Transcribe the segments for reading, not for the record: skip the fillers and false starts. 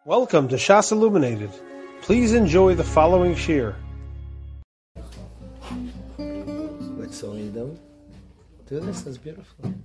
Welcome to Shas Illuminated. Please enjoy the following shir. What song are you doing? Do this, that's beautiful.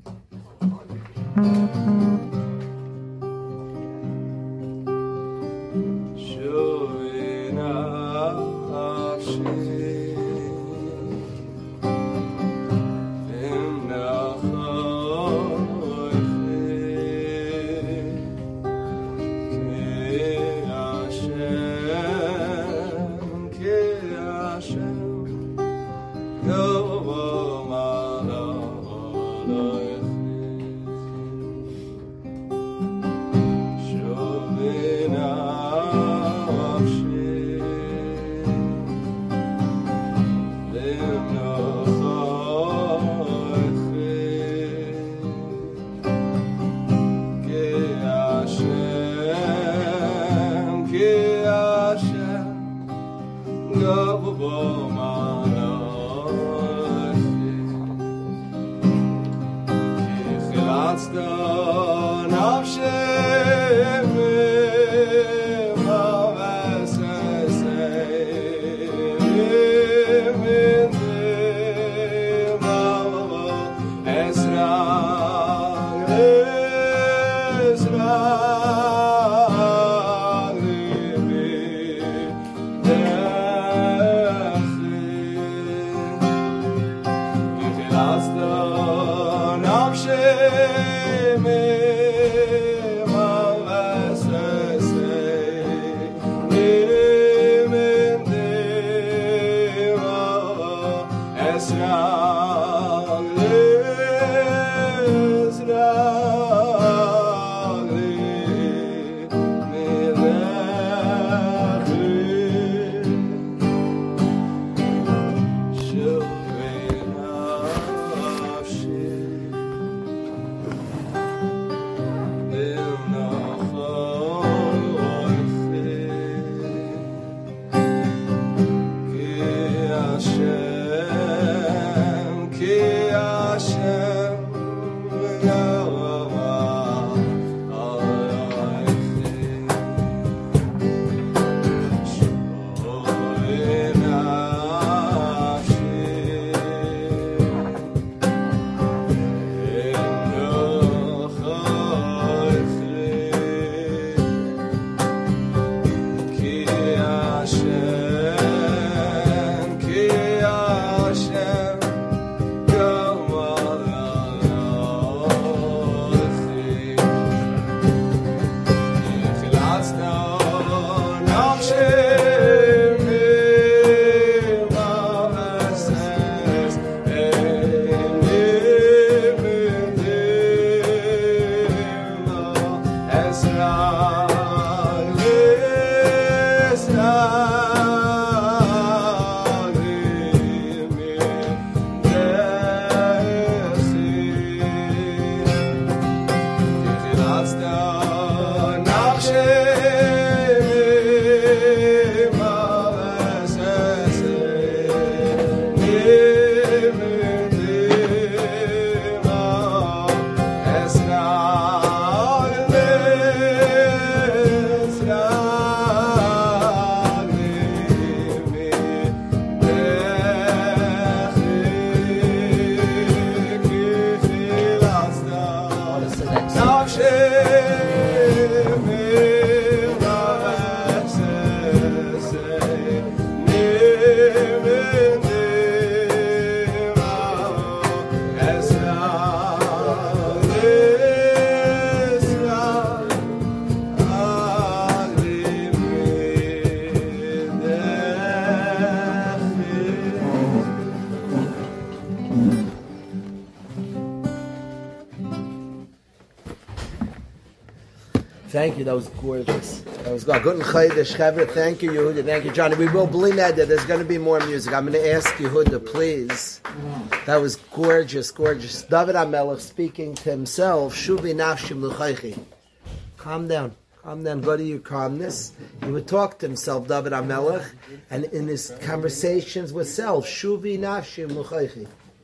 Thank you, that was gorgeous. That was good. Guten Chodesh, Chevra. Thank you, Yehuda. Thank you, Johnny. We will believe that there's going to be more music. I'm going to ask Yehuda, please. That was gorgeous, gorgeous. David HaMelech speaking to himself. Shuvi nafshim l'chaychi. Calm down. Calm down. Go to your calmness. He would talk to himself, David HaMelech, and in his conversations with self, Shuvi nafshim l'chaychi.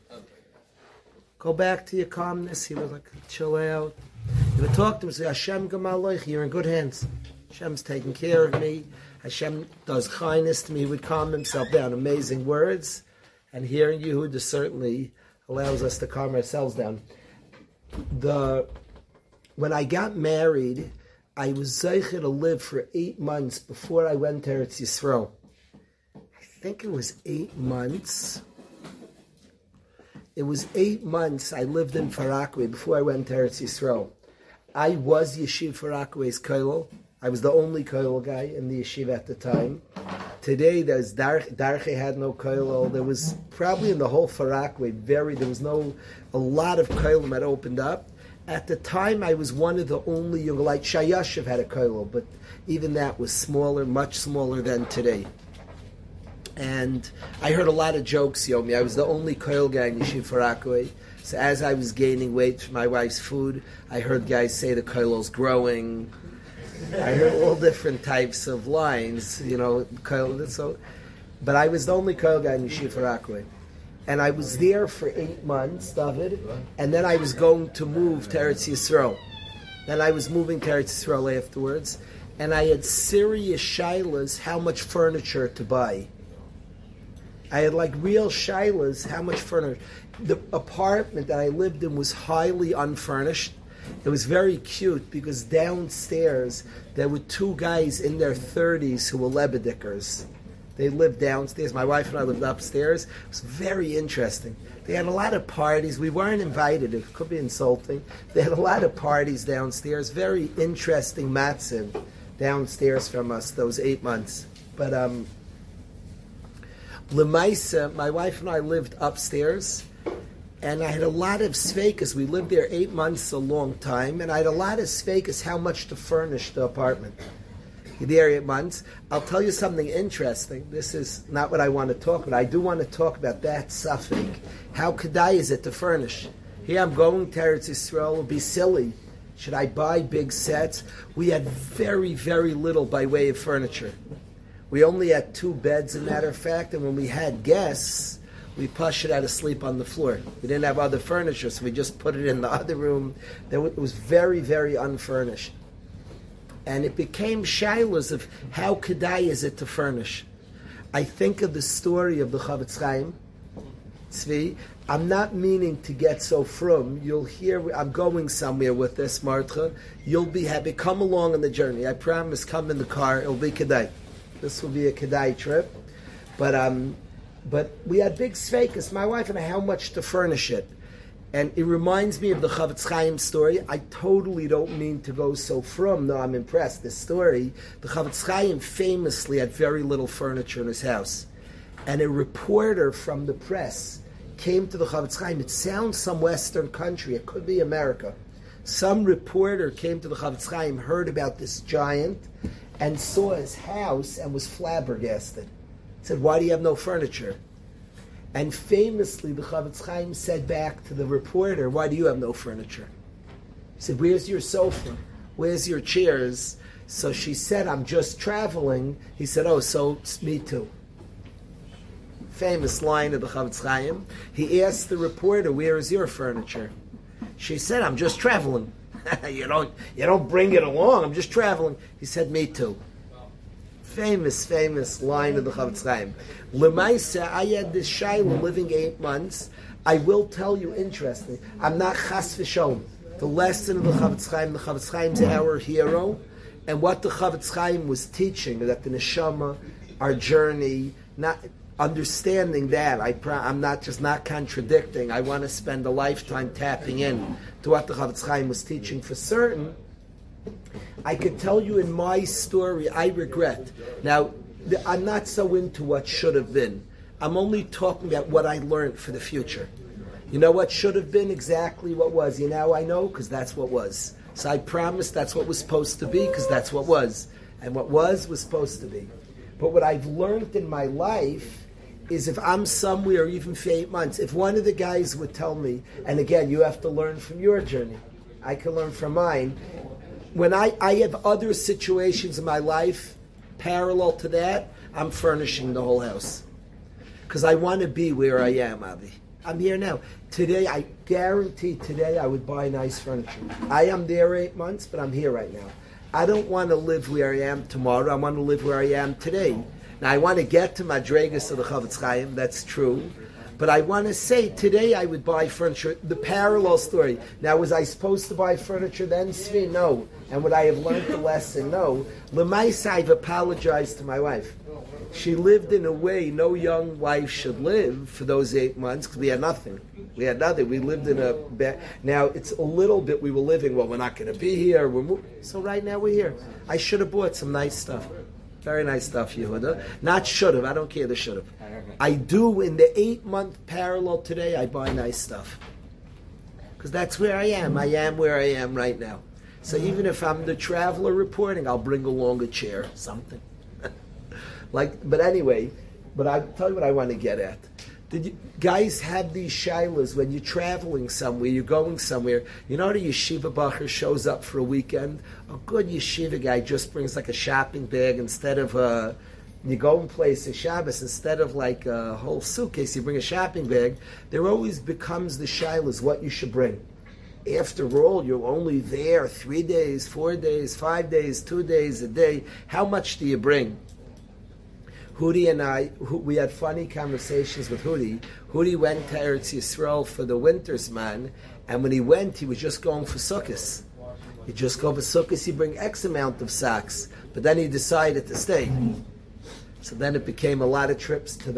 Go back to your calmness. He was like, chill out. You would talk to him and say, Hashem Gamaloich, you're in good hands. Hashem's taking care of me. Hashem does kindness to me. He would calm himself down. Amazing words. And hearing Yehuda certainly allows us to calm ourselves down. When I got married, I was zeicher to live for 8 months before I went to Eretz Yisrael. I think it was 8 months. It was 8 months I lived in Far Rockaway before I went to Eretz Yisrael. I was Yeshiva Far Rockaway's kollel. I was the only kollel guy in the yeshiva at the time. Today, there's Darche had no kollel. There was probably in the whole Far Rockaway a lot of kollelim had opened up. At the time, I was one of the only, like Shayashiv had a kollel, but even that was smaller, much smaller than today. And I heard a lot of jokes, Yomi. I was the only kollel guy in Yeshiva Far Rockaway. So as I was gaining weight for my wife's food, I heard guys say the kollel's growing. I heard all different types of lines, but I was the only kollel guy in Yeshiva Far Rockaway. And I was there for 8 months, David, and then I was going to move to Eretz Yisrael. Then I was moving to Eretz Yisrael afterwards, and I had serious shilas how much furniture to buy. I had like real shilas how much furniture. The apartment that I lived in was highly unfurnished. It was very cute because downstairs there were 2 guys in their 30s who were Lebedickers. They lived downstairs. My wife and I lived upstairs. It was very interesting. They had a lot of parties. We weren't invited. It could be insulting. They had a lot of parties downstairs. Very interesting matziv downstairs from us those 8 months. But Lemaisa, my wife and I lived upstairs. And I had a lot of sveikas. We lived there 8 months, a long time. And I had a lot of sveikas how much to furnish the apartment. There 8 months. I'll tell you something interesting. This is not what I want to talk about. I do want to talk about that suffix. How kedai is it to furnish? Here I'm going to Eretz Yisrael. It'll be silly. Should I buy big sets? We had very, very little by way of furniture. We only had 2 beds, as a matter of fact. And when we had guests, we pushed it out to sleep on the floor. We didn't have other furniture, so we just put it in the other room. It was very, very unfurnished. And it became shilas of how kedai is it to furnish. I think of the story of the Chavetz Chaim, Tzvi. I'm not meaning to get so frum. You'll hear, I'm going somewhere with this, Martha. You'll be happy. Come along on the journey. I promise, come in the car. It'll be kedai. This will be a kedai trip. But we had big sveikas, my wife and I, how much to furnish it. And it reminds me of the Chavetz Chaim story. I totally don't mean to go so frum. No, I'm impressed. This story, the Chavetz Chaim famously had very little furniture in his house. And a reporter from the press came to the Chavetz Chaim. It sounds some Western country. It could be America. Some reporter came to the Chavetz Chaim, heard about this giant, and saw his house and was flabbergasted. He said, "Why do you have no furniture?" And famously, the Chavetz Chaim said back to the reporter, "Why do you have no furniture?" He said, "Where's your sofa? Where's your chairs?" So she said, "I'm just traveling." He said, "Oh, so me too." Famous line of the Chavetz Chaim. He asked the reporter, "Where is your furniture?" She said, "I'm just traveling." You don't bring it along. I'm just traveling. He said, "Me too." Famous line of the Chavetz Chaim. Lemaisa, I had this shayla living 8 months. I will tell you, interesting. I'm not chas v'sholem. The lesson of the Chavetz Chaim's our hero, and what the Chavetz Chaim was teaching, that the neshama, our journey, not understanding that. I'm not contradicting. I want to spend a lifetime tapping in to what the Chavetz Chaim was teaching for certain. I could tell you in my story, I regret. Now, I'm not so into what should have been. I'm only talking about what I learned for the future. You know what should have been? Exactly what was. You know, I know, because that's what was. So I promise that's what was supposed to be, because that's what was. And what was supposed to be. But what I've learned in my life is if I'm somewhere, even for 8 months, if one of the guys would tell me, and again, you have to learn from your journey. I can learn from mine. When I have other situations in my life parallel to that, I'm furnishing the whole house. Because I want to be where I am, Avi. I'm here now. Today, I guarantee today I would buy nice furniture. I am there 8 months, but I'm here right now. I don't want to live where I am tomorrow. I want to live where I am today. Now, I want to get to Madregas of the Chavetz Chaim. That's true. But I want to say, today I would buy furniture. The parallel story. Now, was I supposed to buy furniture then, Svi? No. And would I have learned the lesson? No. L'maisa, I've apologized to my wife. She lived in a way no young wife should live for those 8 months because we had nothing. We had nothing. We lived in a... Now, it's a little bit we were living, well, we're not going to be here. So right now we're here. I should have bought some nice stuff. Very nice stuff, Yehuda. Not should have. I don't care the should have. I do, in the 8-month parallel today, I buy nice stuff. Because that's where I am. I am where I am right now. So even if I'm the traveler reporting, I'll bring along a chair, something. But anyway, but I'll tell you what I want to get at. Did you guys have these shilas when you're traveling somewhere, you're going somewhere? You know, the yeshiva bacher shows up for a weekend. A good yeshiva guy just brings like a shopping bag instead of you go in places Shabbos, instead of like a whole suitcase, you bring a shopping bag. There always becomes the shilas what you should bring. After all, you're only there 3 days, 4 days, 5 days, 2 days, a day. How much do you bring? Hudi and I, we had funny conversations with Hudi. Hudi went to Eretz Yisrael for the winter's man, and when he went, he was just going for sukkahs. You just go for sukkahs, you bring X amount of sacks, but then he decided to stay. So then it became a lot of trips to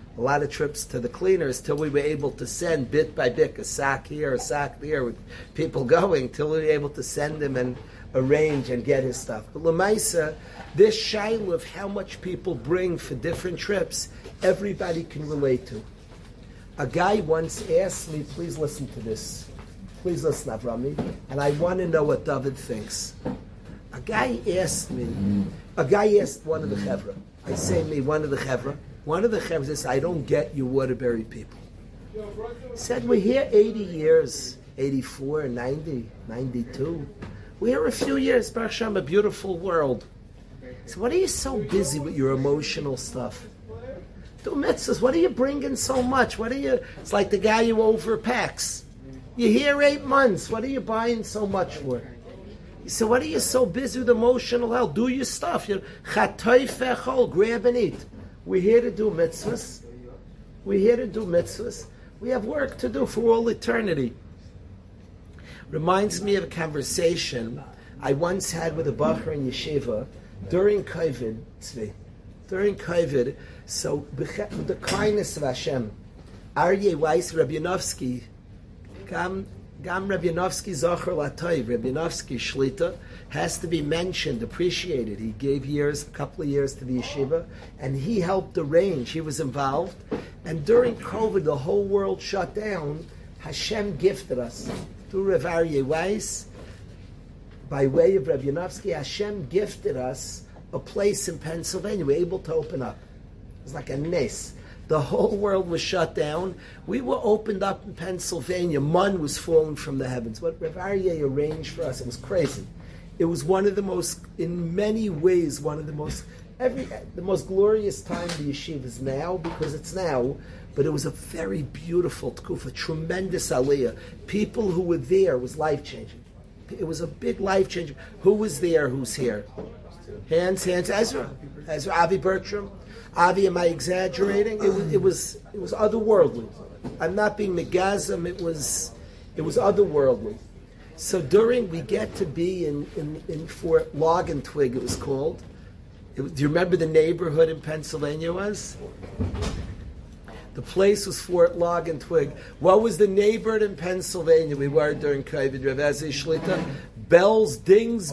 the cleaners till we were able to send bit by bit a sack here, a sack there, with people going till we were able to send him and arrange and get his stuff. But Lamaisa, this shaila of how much people bring for different trips, everybody can relate to. A guy once asked me, please listen to this. Please listen, Avrami, and I want to know what David thinks. A guy asked one of the chevra. I say me, one of the chevra says, I don't get you Waterbury people. He said, we're here 80 years, 84, 90, 92. We're here a few years, Baruch Hashem, a beautiful world. So what are you so busy with your emotional stuff? Do mitzvahs, what are you bringing so much? It's like the guy who overpacks. You're here 8 months, what are you buying so much for? He said, what are you so busy with emotional health? Do your stuff. Chatay fechol, grab and eat. We're here to do mitzvahs. We have work to do for all eternity. Reminds me of a conversation I once had with a bacher in yeshiva during COVID. So with the kindness of Hashem, Aryeh Weiss, Rabbi Yanofsky, Gam Rabbi Yanofsky Zocher Latayv, Rabbi Yanofsky Shlita, has to be mentioned, appreciated. He gave a couple of years to the yeshiva, and he helped arrange. He was involved, and during COVID, the whole world shut down. Hashem gifted us through Rav Aryeh Weiss, by way of Rabbi Yanofsky. Hashem gifted us a place in Pennsylvania. We were able to open up. It was like a nes. The whole world was shut down. We were opened up in Pennsylvania. Man was falling from the heavens. What Rav Aryeh arranged for us, it was crazy. It was one of the most, in many ways, the most glorious time the yeshiva is now, because it's now, but it was a very beautiful tkufa, tremendous aliyah. People who were there, was life-changing. It was a big life-changing. Who was there, who's here? Hands, Ezra, Avi Bertram. Avi, am I exaggerating? It was otherworldly. I'm not being megazim. It was otherworldly. So we get to be in Fort Logentwig, it was called. Do you remember the neighborhood in Pennsylvania was? The place was Fort Logentwig. What was the neighborhood in Pennsylvania we were during COVID? Rav Ezra Shlita? Bells, dings,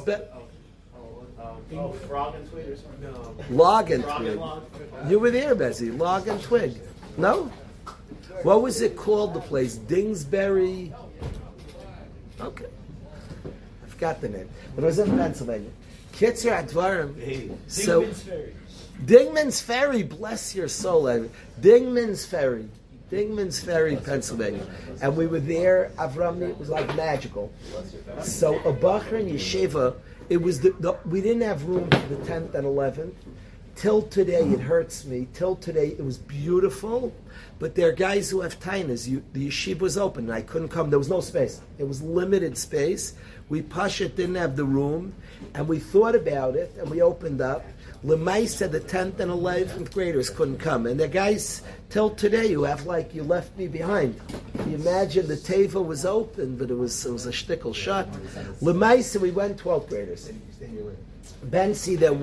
Frogentwig or something? No. Logentwig. You were there, Bezzy. Logentwig. No? What was it called, the place? Dingsbury? Okay. I forgot the name. But it was in Pennsylvania. Kitzer Advarim. Dingman's Ferry. Dingman's Ferry, bless your soul. Dingman's Ferry, Pennsylvania. And we were there, Avram, it was like magical. So a bacher in yeshiva, it was we didn't have room for the 10th and 11th, Till today, it hurts me. Till today, it was beautiful. But there are guys who have tainas. The yeshiva was open, and I couldn't come. There was no space. It was limited space. We Pashat didn't have the room, and we thought about it, and we opened up. Lemaisa, the 10th and 11th graders couldn't come. And the guys, till today, you have you left me behind. You imagine the teva was open, but it was a shtickle shut. Lemaisa, we went 12th graders. Bensi, there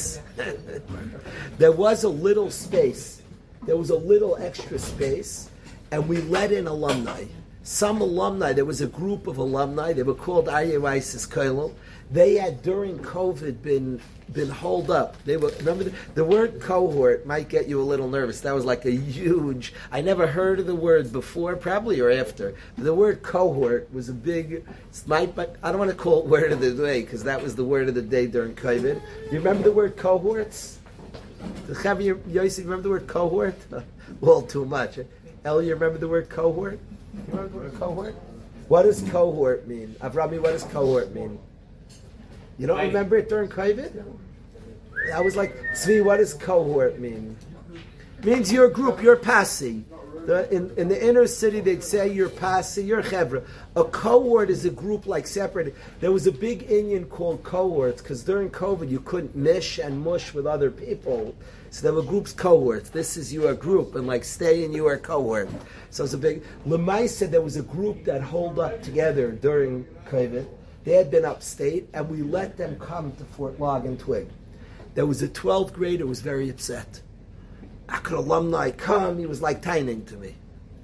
was a little space. There was a little extra space, and we let in alumni. Some alumni, there was a group of alumni, they were called Aryeh Weiss's Kollel. They had, during COVID, been holed up. They were, remember, the word cohort might get you a little nervous. That was like a huge, I never heard of the word before, probably or after. The word cohort was a big, I don't want to call it word of the day, because that was the word of the day during COVID. You remember the word cohorts? Chavi Yossi, remember the word cohort? Well, too much. El, you remember the word cohort? You remember the word cohort? What does cohort mean? Avrami, what does cohort mean? You don't remember it during COVID? I was like, Tzvi, what does cohort mean? It means your group, your pasi. In the inner city, they'd say you're pasi, you're chevra. A cohort is a group like separate. There was a big Indian called cohorts, because during COVID, you couldn't mish and mush with other people. So there were groups, cohorts. This is your group, and stay in your cohort. So it's a big... Lemai said there was a group that hold up together during COVID. They had been upstate, and we let them come to Fort Log and Twig. There was a 12th grader who was very upset. How could alumni come? He was like tining to me.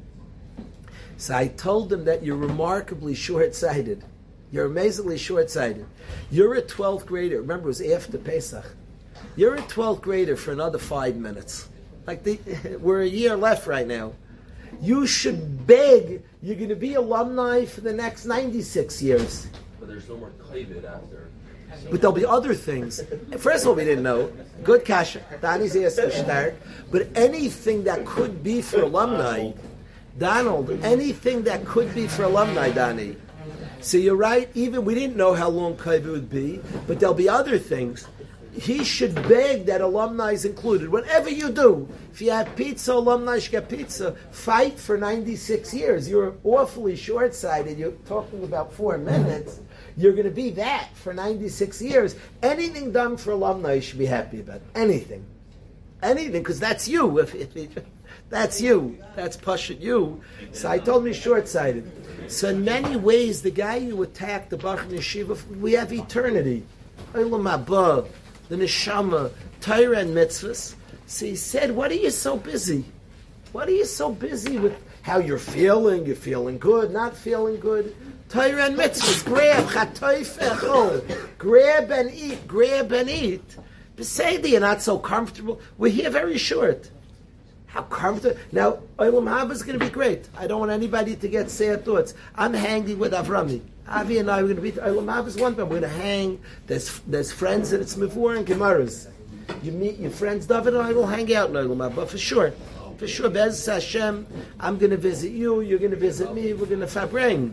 So I told him that you're remarkably short-sighted. You're amazingly short-sighted. You're a 12th grader. Remember, it was after Pesach. You're a 12th grader for another 5 minutes. We're a year left right now. You should beg. You're going to be alumni for the next 96 years. But there's no more COVID after. But there'll be other things. First of all, we didn't know. Good kasha. Danny's asking start. But anything that could be for alumni, Donald, anything that could be for alumni, Danny. So you're right, even we didn't know how long COVID would be, but there'll be other things. He should beg that alumni is included. Whatever you do, if you have pizza, alumni should get pizza. Fight for 96 years. You're awfully short-sighted. You're talking about 4 minutes. You're going to be that for 96 years. Anything done for alumni, you should be happy about. Anything. Anything, because that's you. That's you. That's Pashat you. So I told him he's short-sighted. So in many ways, the guy who attacked the Bach Yeshiva, we have eternity. Olam haba, the neshama, Torah and mitzvahs. So he said, what are you so busy? What are you so busy with how you're feeling? You're feeling good, not feeling good? Torah and mitzvahs, grab, chatoif echol. Grab and eat, grab and eat. Beseda, you're not so comfortable. We're here very short. How comfortable. Now, Olam Haba is going to be great. I don't want anybody to get sad thoughts. I'm hanging with Avrami. Avi and I are going to be, Olam Haba is one thing. We're going to hang. There's friends that it's Mivur and Gemaras. You meet your friends. David and I will hang out in Olam Haba, for sure. For sure. Bez Hashem, I'm going to visit you. You're going to visit me. We're going to fabring.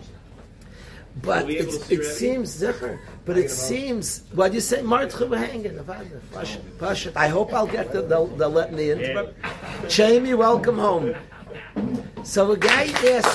But it seems zikr. But it seems, what you say, Martcha, we're hanging. Pashat. I hope I'll get they'll let me in. Jamie, welcome home. So a guy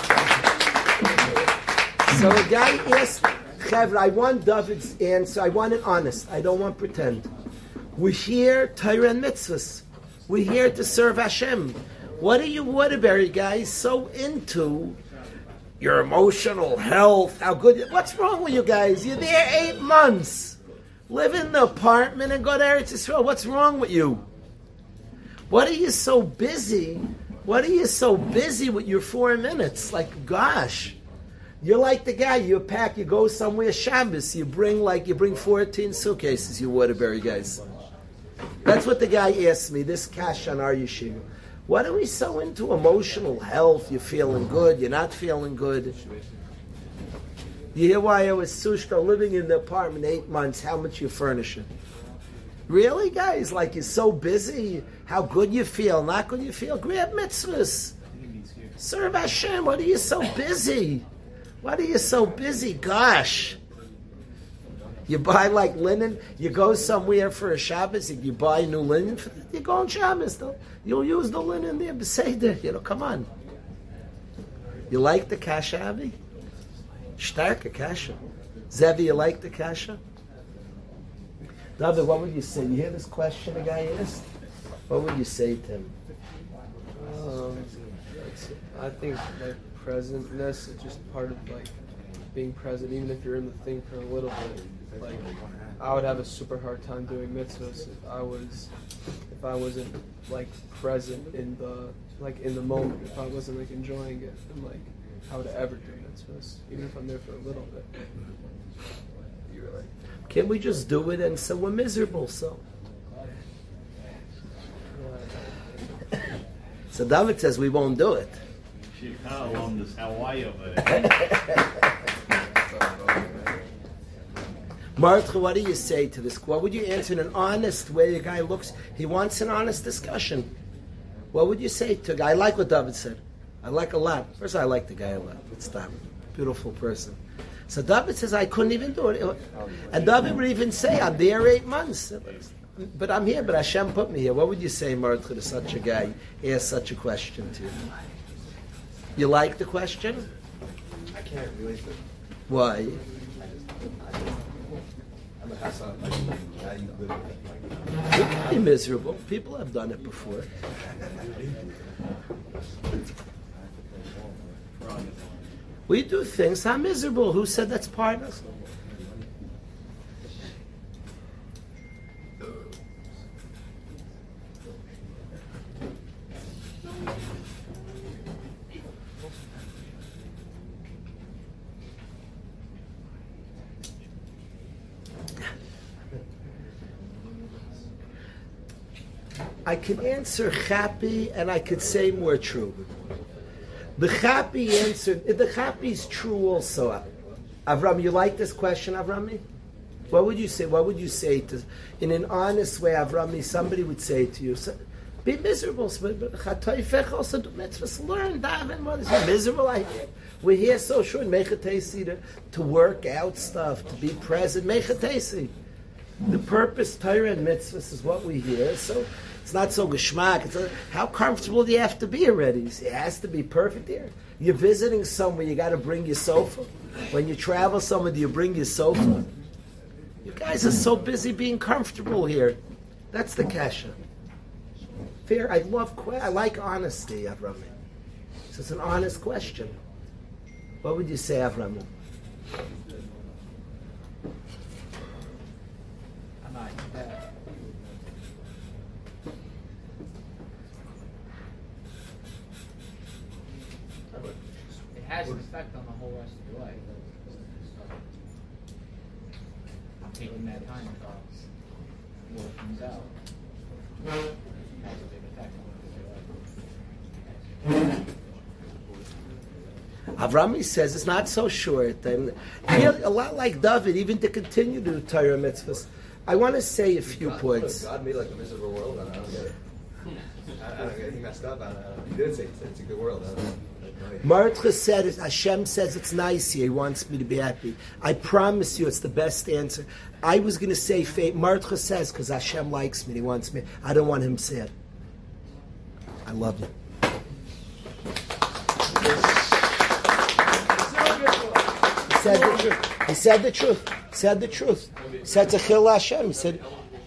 asked, Chevra, I want David's answer. I want it honest. I don't want pretend. We're here, Torah and mitzvahs. We're here to serve Hashem. What are you Waterbury guys so into? Your emotional health, how good... What's wrong with you guys? You're there 8 months. Live in the apartment and go to Eretz Yisrael. What's wrong with you? What are you so busy? What are you so busy with your 4 minutes? Gosh. You're like the guy, you pack, you go somewhere, Shabbos, you bring 14 suitcases, you Waterbury guys. That's what the guy asked me, this cash on our yeshiva. What are we so into emotional health? You're feeling good, you're not feeling good. You hear why I was Sushka living in the apartment 8 months, how much you furnish it. Really, guys? You're so busy, how good you feel, not good you feel. Grab mitzvahs. Serve Hashem, what are you so busy? What are you so busy? Gosh. You buy like linen. You go somewhere for a Shabbos. If you buy new linen, you go on Shabbos. You'll use the linen there. Beseder. Come on. You like the kasha, Avi? Starke kasha. Zevi, you like the kasha? David, what would you say? You hear this question a guy asked? What would you say to him? I think like presentness is just part of like being present, even if you're in the thing for a little bit. Like I would have a super hard time doing mitzvahs if I wasn't like present in the moment. If I wasn't like enjoying it, and like how would I ever do mitzvahs, even if I'm there for a little bit. You're right. Can't we just do it and so we're miserable? So David says we won't do it. Chicago alumnus, how are you over there? Martha, what do you say to this? What would you answer in an honest way? A guy looks, he wants an honest discussion. What would you say to a guy? I like what David said. I like a lot. First, I like the guy a lot. It's David. Beautiful person. So David says, I couldn't even do it. And David would even say, I'm there 8 months. But I'm here, but Hashem put me here. What would you say, Martha, to such a guy? Ask such a question to you. You like the question? I can't relate to it. Why? I'm a Hassan. How you live with You can be miserable. People have done it before. We do things. I'm miserable. Who said that's part of us? I can answer Chappy and I could say more true. The Chappy answer, the Chappy is true also. Avram, you like this question, Avrami? What would you say? What would you say to, in an honest way, Avrami? Somebody would say to you, be miserable. Chatoifech also do mitzvahs. Learn, daven. What is miserable? We're here so sure in Mechatesi to work out stuff, to be present. Mechatesi. The purpose, Torah and mitzvahs is what we hear. So it's not so geschmack. How comfortable do you have to be already? It has to be perfect here. You're visiting somewhere, you got to bring your sofa. When you travel somewhere, do you bring your sofa? You guys are so busy being comfortable here. That's the kasha. Fair. I like honesty, Avram. So it's an honest question. What would you say, Avram? It has an effect on the whole rest of your life. I'm taking that time to work things out. It has a big effect on the rest of your life. Avrami says it's not so short, and really, a lot like David, even to continue to do Torah mitzvahs. I want to say a few points. God made like a miserable world. I don't get it. I don't get it. He messed up. He did say it's a good world. Martha said it. Hashem says it's nice here. He wants me to be happy. I promise you, it's the best answer. I was going to say, Martha says because Hashem likes me. He wants me. I don't want him sad. I love you. He said the truth. He said to Chil Hashem. He said,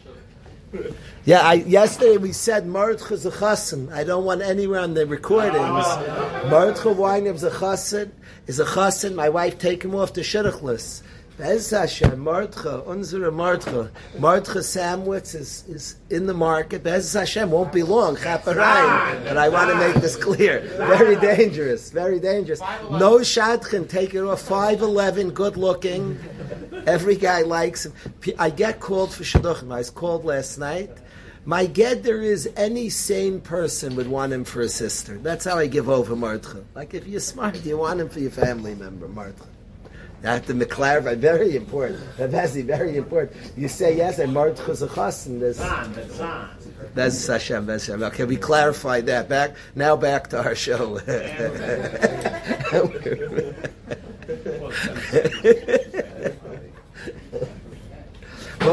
yesterday we said Mordcha is a chassan. I don't want anywhere on the recordings. Mordcha Weinberg is a chassan. My wife take him off the shidduch list. Bez Hashem, Mordcha, unsere Mordcha. Mordcha Samwitz is in the market. Bez Hashem won't be long. Chaparayim. But I want to make this clear. Very dangerous. Very dangerous. No shadchan. Take it off. 5'11", good looking. Every guy likes him. I get called for shidduchim. I was called last night. My gedder is any sane person would want him for a sister. That's how I give over Mordcha. Like if you're smart, you want him for your family member, Mordcha. You have to clarify. Very important. Very important. You say yes, and Mordcha is a chassan. That's Hashem. Okay, we clarified that. Back to our show.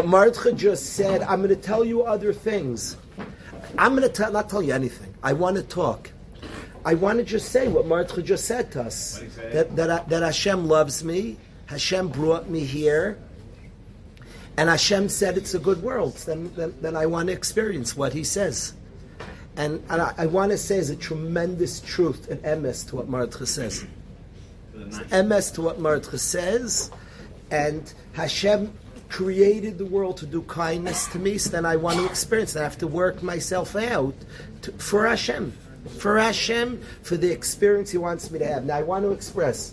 Mordechai just said, I'm going to tell you other things. I'm going to not tell you anything. I want to talk. I want to just say what Mordechai just said to us. That Hashem loves me. Hashem brought me here. And Hashem said it's a good world. Then I want to experience what He says. And I want to say is a tremendous truth and emes to what Mordechai says. Emes to what Mordechai says. And Hashem created the world to do kindness to me, so then I want to experience it. I have to work myself out for Hashem. For Hashem, for the experience He wants me to have. Now I want to express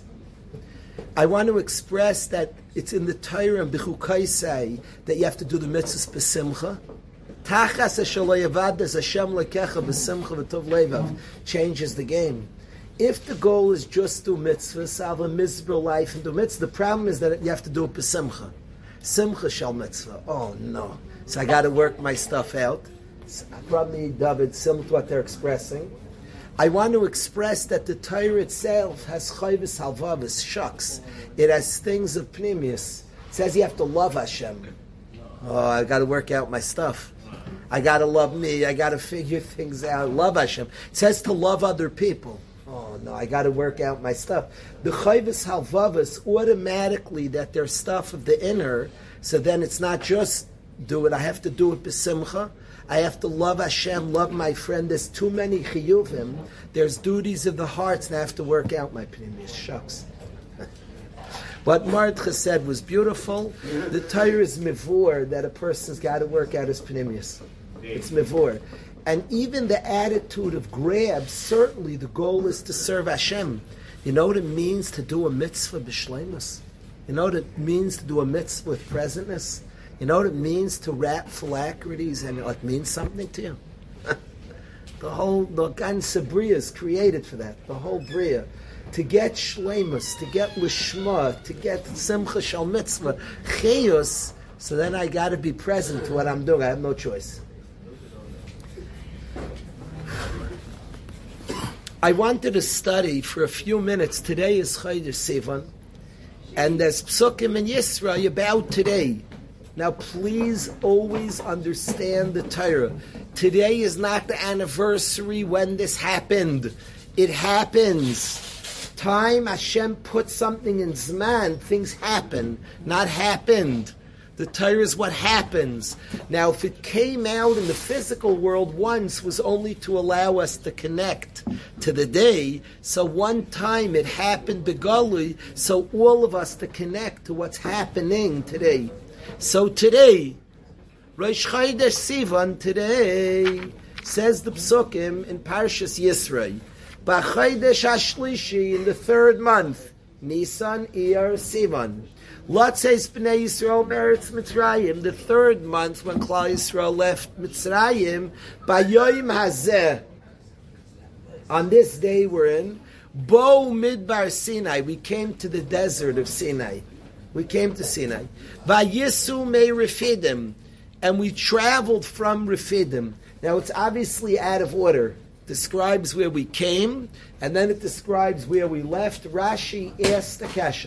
that it's in the Torah and B'chukaisai that you have to do the mitzvahs b'simcha. Tachas ha'shaloyavad Hashem lekecha b'simcha v'tov levav changes the game. If the goal is just do mitzvahs, have a miserable life and do mitzvahs, the problem is that you have to do it b'simcha. Simcha shal mitzvah. Oh no! So I got to work my stuff out. Probably David, similar to what they're expressing. I want to express that the Torah itself has chayvus halvavis, shucks. It has things of pnimius. It says you have to love Hashem. Oh, I got to work out my stuff. I got to love me. I got to figure things out. Love Hashem. It says to love other people. Oh no, I got to work out my stuff. The chayvus halvavis automatically that they're stuff of the inner. So then it's not just do it. I have to do it b'simcha. I have to love Hashem, love my friend. There's too many chiyuvim. There's duties of the hearts, and I have to work out my pnimius. Shucks. What Mordechai said was beautiful. The Torah is mivor, that a person's got to work out his pnimius. It's mivor. And even the attitude of grab, certainly the goal is to serve Hashem. You know what it means to do a mitzvah b'shleimus? You know what it means to do a mitzvah with presentness? You know what it means to wrap phylacteries and it means something to you? the ganze Bria is created for that. The whole Bria. To get shleimus, to get lishma, to get simcha shal mitzvah, chayus, so then I got to be present to what I'm doing. I have no choice. I wanted to study for a few minutes. Today is Chodesh Sivan, and there's psukim in Yisra about today. Now, please always understand the Torah. Today is not the anniversary when this happened. It happens. Time Hashem put something in Zman, things happen, not happened. The Torah is what happens. Now, if it came out in the physical world once, was only to allow us to connect to the day. So one time it happened begalui, so all of us to connect to what's happening today. So today, Rosh Chodesh Sivan, today, says the Psukim in Parshas Yisro, B'Chodesh HaShlishi, in the third month, Nisan, Iyar, Sivan, Lotzeis B'nai Yisrael Beretz Mitzrayim, the third month when Klal Yisrael left Mitzrayim, B'Yoyim Hazeh, on this day we're in, Bo Midbar Sinai, we came to the desert of Sinai. We came to Sinai. Vayisu me Refidim. And we traveled from Refidim. Now it's obviously out of order. Describes where we came, and then it describes where we left. Rashi asked the kasha.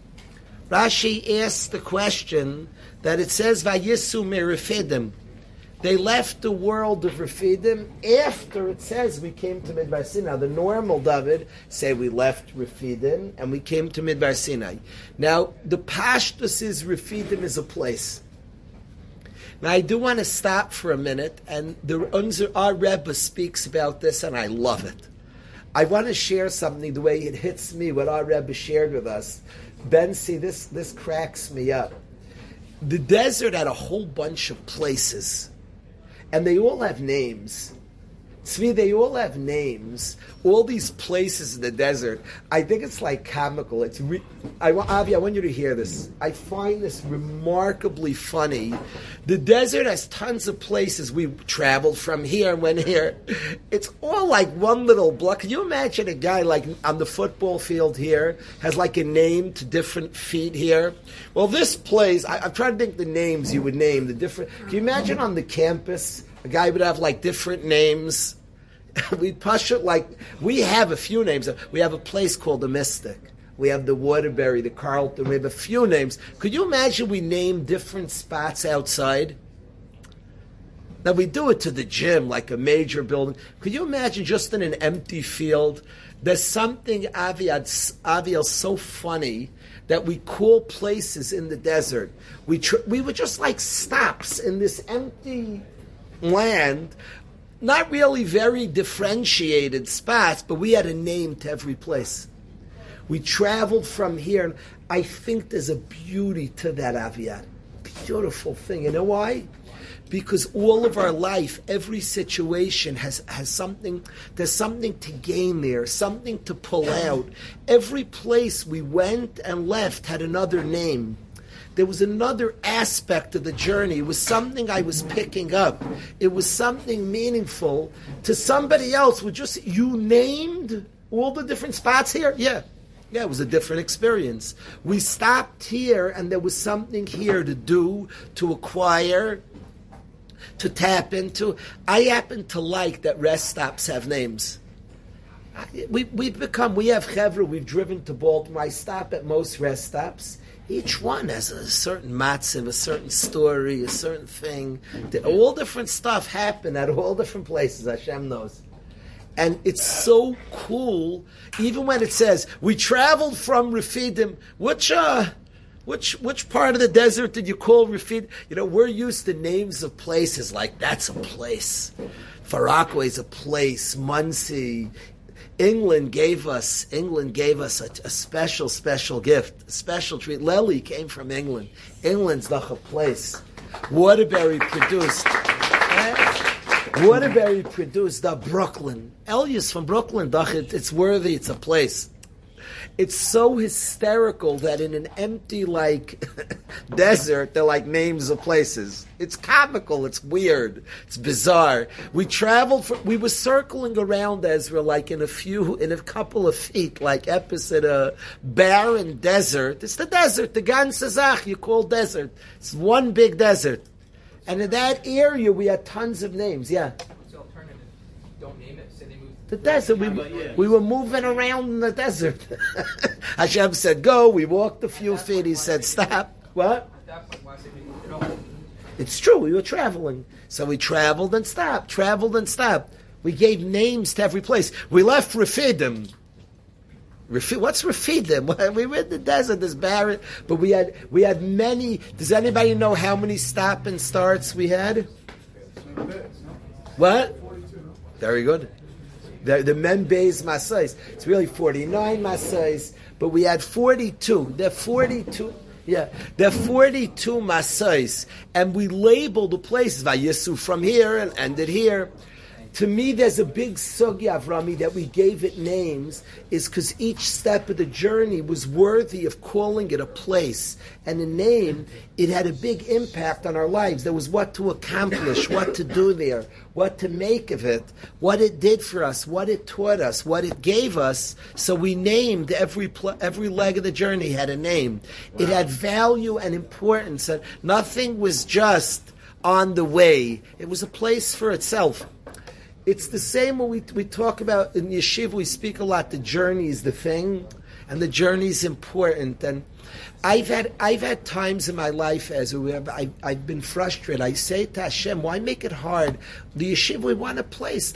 Rashi asked the question that it says Vayisu me Refidim. They left the world of Refidim after it says we came to Midbar Sinai. Now, the normal David say we left Refidim and we came to Midbar Sinai. Now, the Pashtus is Refidim is a place. Now, I do want to stop for a minute, and our Rebbe speaks about this, and I love it. I want to share something the way it hits me, what our Rebbe shared with us. Ben, see, this cracks me up. The desert had a whole bunch of places. And they all have names. Tzvi, they all have names. All these places in the desert. I think it's like comical. Avi, I want you to hear this. I find this remarkably funny. The desert has tons of places. We traveled from here and went here. It's all like one little block. Can you imagine a guy like on the football field here has like a name to different feet here? Well, this place, I'm trying to think the names you would name, the different. Can you imagine on the campus, a guy would have like different names? We have a few names. We have a place called the Mystic. We have the Waterbury, the Carlton. We have a few names. Could you imagine we name different spots outside? Now, we do it to the gym, like a major building. Could you imagine just in an empty field? There's something, Aviel, so funny that we call places in the desert. We were just like stops in this empty land, not really very differentiated spots, but we had a name to every place. We traveled from here, and I think there's a beauty to that, Aviad. Beautiful thing. You know why? Because all of our life, every situation has something, there's something to gain there, something to pull out. Every place we went and left had another name. There was another aspect of the journey. It was something I was picking up. It was something meaningful to somebody else. You named all the different spots here? Yeah, it was a different experience. We stopped here and there was something here to do, to acquire, to tap into. I happen to like that rest stops have names. We have chevra, we've driven to Baltimore. I stop at most rest stops. Each one has a certain matziv, a certain story, a certain thing. All different stuff happen at all different places, Hashem knows. And it's so cool, even when it says, we traveled from Refidim. Which part of the desert did you call Rafid? We're used to names of places like that's a place. Far Rockaway is a place. Muncie. England gave us a special gift, a special treat. Lely came from England. England's not a place. Waterbury produced the Brooklyn. Elias from Brooklyn, it's worthy, it's a place. It's so hysterical that in an empty, desert, they're like names of places. It's comical, it's weird, it's bizarre. We were circling around Ezra in a couple of feet, like Epis at a barren desert. It's the desert, the Gan Sazach, you call desert. It's one big desert. And in that area, we had tons of names, yeah. What's the alternative? Don't name it, say they moved. The desert. We were moving around in the desert. Hashem said, go. We walked a few feet. He said, stop. What? At that point, why say we moved it all? It's true. We were traveling. So we traveled and stopped. We gave names to every place. We left Refidim. What's Refidim? We were in the desert, this barren, but we had many. Does anybody know how many stop and starts we had? What? Very good. The Membe's Masais. It's really 49 Masais, but we had 42. They're 42. Yeah, they're 42 Masais, and we labeled the places. Vayisu from here and ended here. To me, there's a big sugya, Avrami, that we gave it names, is because each step of the journey was worthy of calling it a place. And a name, it had a big impact on our lives. There was what to accomplish, what to do there, what to make of it, what it did for us, what it taught us, what it gave us. So we named every leg of the journey had a name. Wow. It had value and importance. And nothing was just on the way. It was a place for itself. It's the same when we talk about in yeshiva. We speak a lot. The journey is the thing, and the journey is important. And I've had times in my life as I've been frustrated. I say to Hashem, why make it hard? The yeshiva, we want a place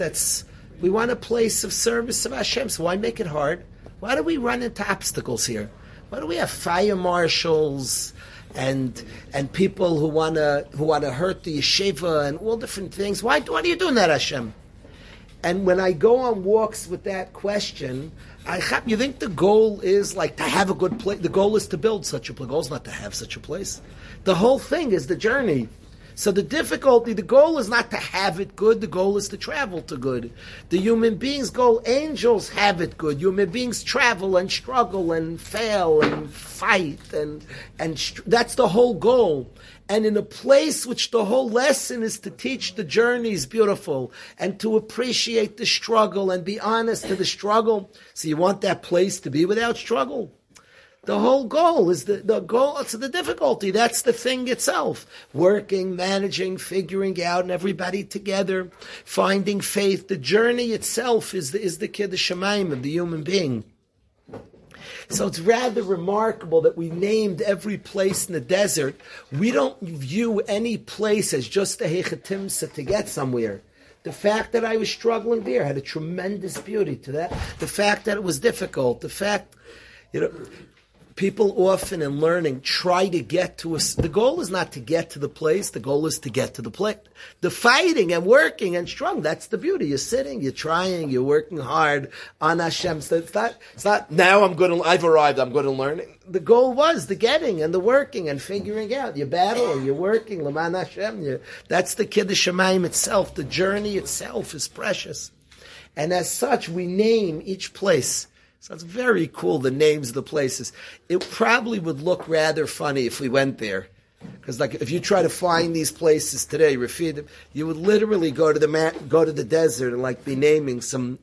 of service of Hashem. So why make it hard? Why do we run into obstacles here? Why do we have fire marshals and people who want to hurt the yeshiva and all different things? Why are you doing that, Hashem? And when I go on walks with that question, you think the goal is to have a good place? The goal is to build such a place. The goal is not to have such a place. The whole thing is the journey. So the goal is not to have it good. The goal is to travel to good. The human being's goal, angels have it good. Human beings travel and struggle and fail and fight. And that's the whole goal. And in a place which the whole lesson is to teach the journey is beautiful and to appreciate the struggle and be honest to the struggle. So you want that place to be without struggle. The whole goal is the goal. It's the difficulty. That's the thing itself. Working, managing, figuring out, and everybody together, finding faith. The journey itself is the Kiddush Shamayim of the human being. So it's rather remarkable that we named every place in the desert. We don't view any place as just a hechatimsa to get somewhere. The fact that I was struggling there had a tremendous beauty to that. The fact that it was difficult, the fact, people often in learning try to get to us. The goal is not to get to the place. The goal is to get to the place. The fighting and working and strong, that's the beauty. You're sitting, you're trying, you're working hard on Hashem. So it's not now I've arrived, I'm going to learn. The goal was the getting and the working and figuring out. You battle, you're working, L'man Hashem. That's the Kiddush Shamayim itself. The journey itself is precious. And as such, we name each place. So it's very cool, the names of the places. It probably would look rather funny if we went there. Because if you try to find these places today, Refidim, you would literally go to the desert and be naming some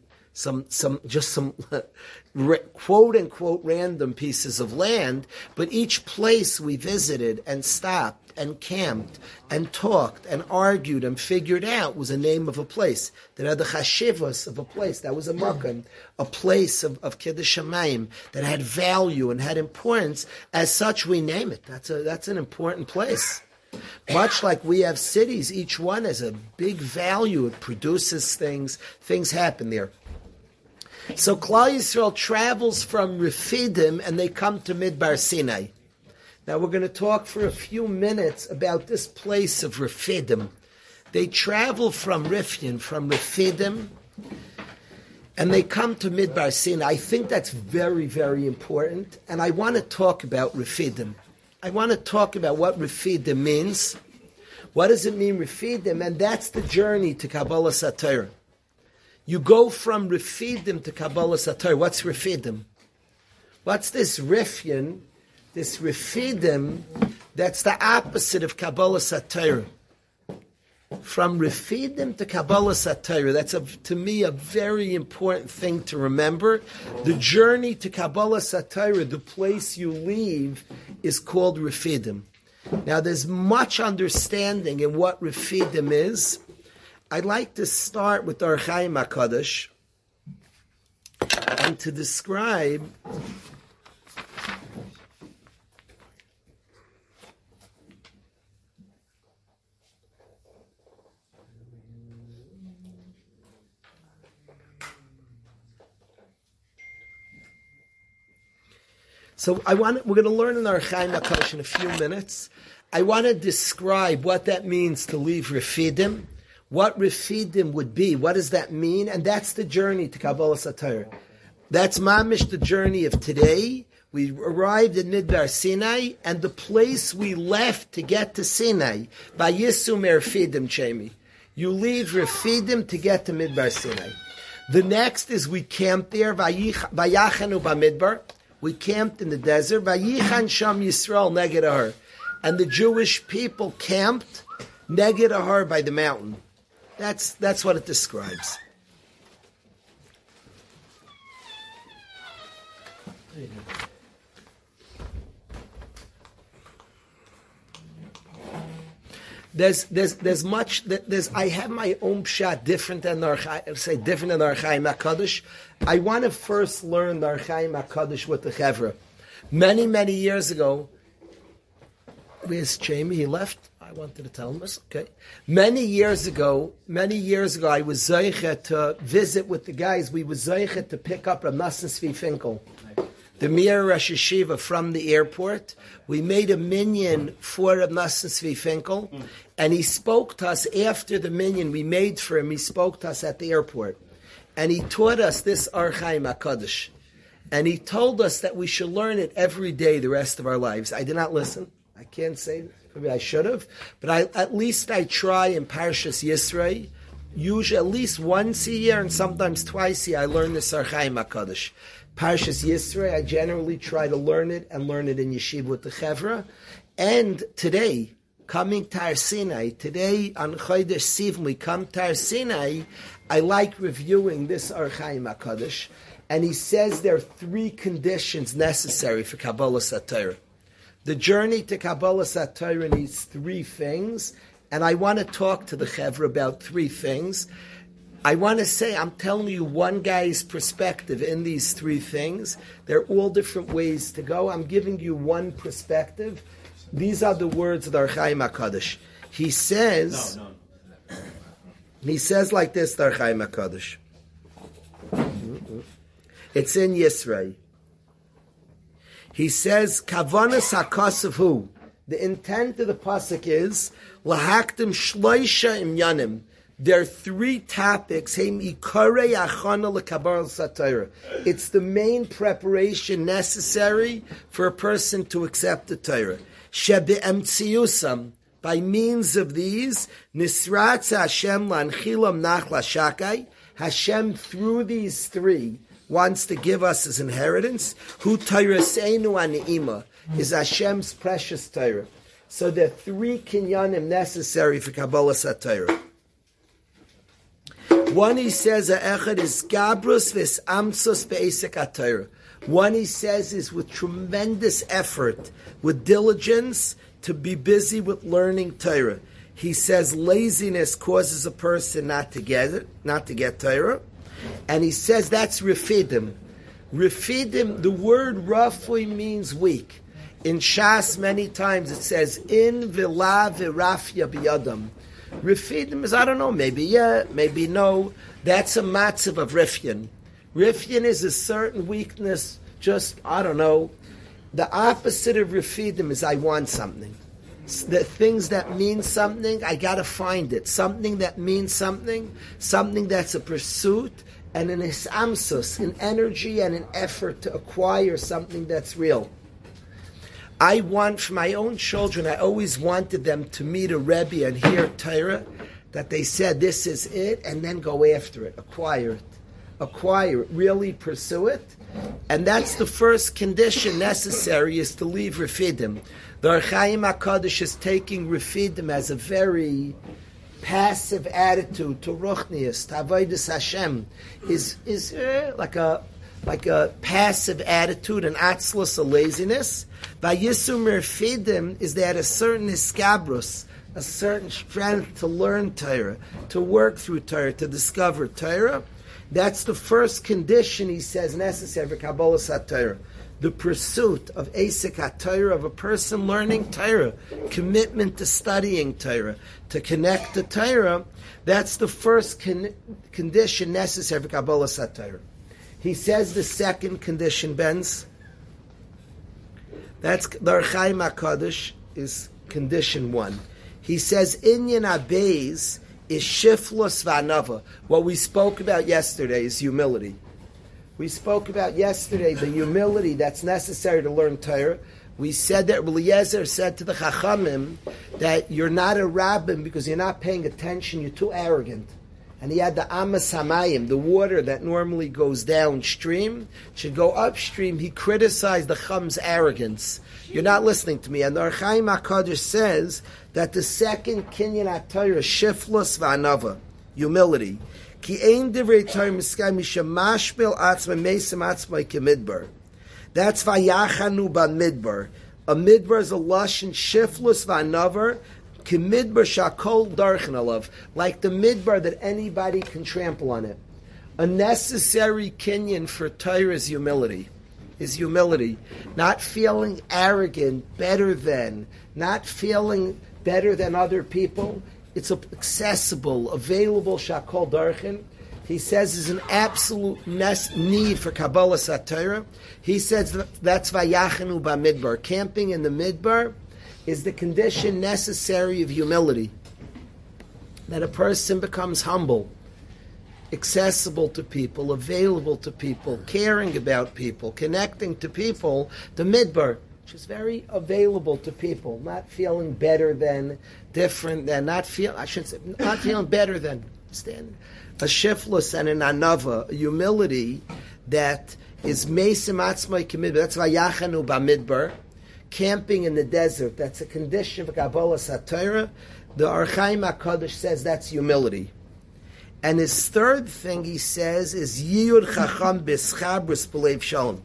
quote unquote random pieces of land, but each place we visited and stopped and camped and talked and argued and figured out was a name of a place that had the chashivas of a place. That was a makom, a place of Kiddush Shamayim that had value and had importance. As such, we name it. That's an important place. Much like we have cities, each one has a big value. It produces things. Things happen there. So Klal Yisrael travels from Refidim and they come to Midbar Sinai. Now we're going to talk for a few minutes about this place of Refidim. They travel from Refidim, and they come to Midbar Sinai. I think that's very, very important, and I want to talk about Refidim. I want to talk about what Refidim means. What does it mean, Refidim? And that's the journey to Kabbalah Satorah. You go from Refidim to Kabbalah Satorah. What's Refidim? What's this Rifyan? This Refidim, that's the opposite of Kabbalah Satorah. From Refidim to Kabbalah Satorah, that's to me a very important thing to remember. The journey to Kabbalah Satorah, the place you leave, is called Refidim. Now there's much understanding in what Refidim is. I'd like to start with Or Chaim HaKadosh and to describe So we're going to learn in Or Chaim HaKadosh in a few minutes. I want to describe what that means to leave Refidim, what Refidim would be, what does that mean, and that's the journey to Kabbalah Satorah. That's mamish the journey of today. We arrived at Midbar Sinai, and the place we left to get to Sinai, Vayisum Refidim Chemi. You leave Refidim to get to Midbar Sinai. The next is we camped there, Vayachanu Bamidbar. We camped in the desert. Vayichan Sham Yisrael Neged Ahar. And the Jewish people camped Neged Ahar by the mountain. That's what it describes. There's much. I have my own pshat different than Or Chaim HaKadosh. I want to first learn Or Chaim HaKadosh with the Chevra. Many years ago, where's Jamie? He left. I wanted to tell him this. Okay. Many years ago, I was zeicha to visit with the guys. We were zeicha to pick up Rav Nosson Tzvi Finkel, the Mir Rosh Yeshiva from the airport. We made a minyan for Rav Nosson Tzvi Finkel, and he spoke to us after the minyan we made for him. He spoke to us at the airport, and he taught us this Or Chaim HaKadosh, and he told us that we should learn it every day the rest of our lives. I did not listen. I can't say, maybe I should have, but at least I try in Parshas Yisrei. Usually at least once a year and sometimes twice a year I learn this Or Chaim HaKadosh. Parshas Yisrei, I generally try to learn it in yeshiva with the Chevra. And today, coming to Har Sinai, today on Chodesh Sivan, we come to Har Sinai, I like reviewing this Or Chaim HaKadosh, and he says there are 3 conditions necessary for Kabbalah Satorah. The journey to Kabbalah Satorah needs 3 things, and I want to talk to the Chevra about 3 things. I want to say, I'm telling you one guy's perspective in these three things. They're all different ways to go. I'm giving you one perspective. These are the words of the Or Chaim HaKadosh. He says like this, the Or Chaim HaKadosh. It's in Yisrael. He says, Kavanas HaKasav Hu. The intent of the pasuk is, Lahaktim Shloisha Im Yanim. There are three topics. It's the main preparation necessary for a person to accept the Torah. By means of these, Hashem through these three wants to give us as inheritance. Hu Torahseinu Ani'ima is Hashem's precious Torah. So there are three kinyanim necessary for Kabbalas HaTorah. One, he says, Echad is Gabrus vis Amtsus be'esek HaTorah. One, he says, is with tremendous effort, with diligence, to be busy with learning Torah. He says laziness causes a person not to get Torah. And he says that's Refidim. Refidim, the word roughly means weak. In Shas, many times it says, in vila virafya biyadam. Refidim is, I don't know, maybe yeah, maybe no. That's a matzav of Rifyan. Rifyan is a certain weakness, just, I don't know. The opposite of Refidim is I want something. The things that mean something, I gotta find it. Something that means something that's a pursuit, and an isamsus, an energy and an effort to acquire something that's real. I want for my own children, I always wanted them to meet a Rebbe and hear Torah, that they said this is it, and then go after it, acquire it, really pursue it. And that's the first condition necessary, is to leave Refidim. The Or Chaim HaKadosh is taking Refidim as a very passive attitude to Ruchnius, to Avodas Hashem, is like a passive attitude, an atzlus, a laziness. By Yisum Refidim is that a certain iskabrus, a certain strength to learn Torah, to work through Torah, to discover Torah. That's the first condition, he says, necessary for Kabbalas HaTorah. The pursuit of Esek HaTorah, of a person learning Torah, commitment to studying Torah, to connect to Torah, that's the first condition necessary for Kabbalas HaTorah. He says the second condition, Benz, that's the Or Chaim HaKadosh, is condition one. He says, Inyan Abeis is Shiflus V'anava. What we spoke about yesterday is humility. We spoke about yesterday the humility that's necessary to learn Torah. We said that Eliezer said to the Chachamim that you're not a rabbin because you're not paying attention, you're too arrogant. And he had the Amas Hamayim, the water that normally goes downstream, should go upstream. He criticized the Cham's arrogance. You're not listening to me. And the Or Chaim HaKadosh says that the second Kinyan HaTorah is Shiflus V'anava, humility. Ki ein divrei Torah miskay mishamashbil atzma mesim atzmai kemidbar. That's Vayachanu Bamidbar. A midbar is a lashon Shiflus V'anavar, Kimidbar shakol darchen alav, like the midbar that anybody can trample on it. A necessary kinyan for Torah is humility. Not feeling arrogant, not feeling better than other people. It's accessible, available, shakol darchen. He says is an absolute need for Kabbalas HaTorah. He says that's Vayachanu Bamidbar. Camping in the midbar is the condition necessary of humility. That a person becomes humble, accessible to people, available to people, caring about people, connecting to people. The midbar, which is very available to people, not feeling better than, different than, not feeling better than. Stand. A shiflus and an anava, a humility that is mesim atzmai kemidbar. That's Vayachanu Bamidbar. Camping in the desert, that's a condition for Kabbalas HaTorah. The Or Chaim HaKadosh says that's humility. And his third thing he says is Yiyud Chacham B'Schabris B'Leiv Shalom.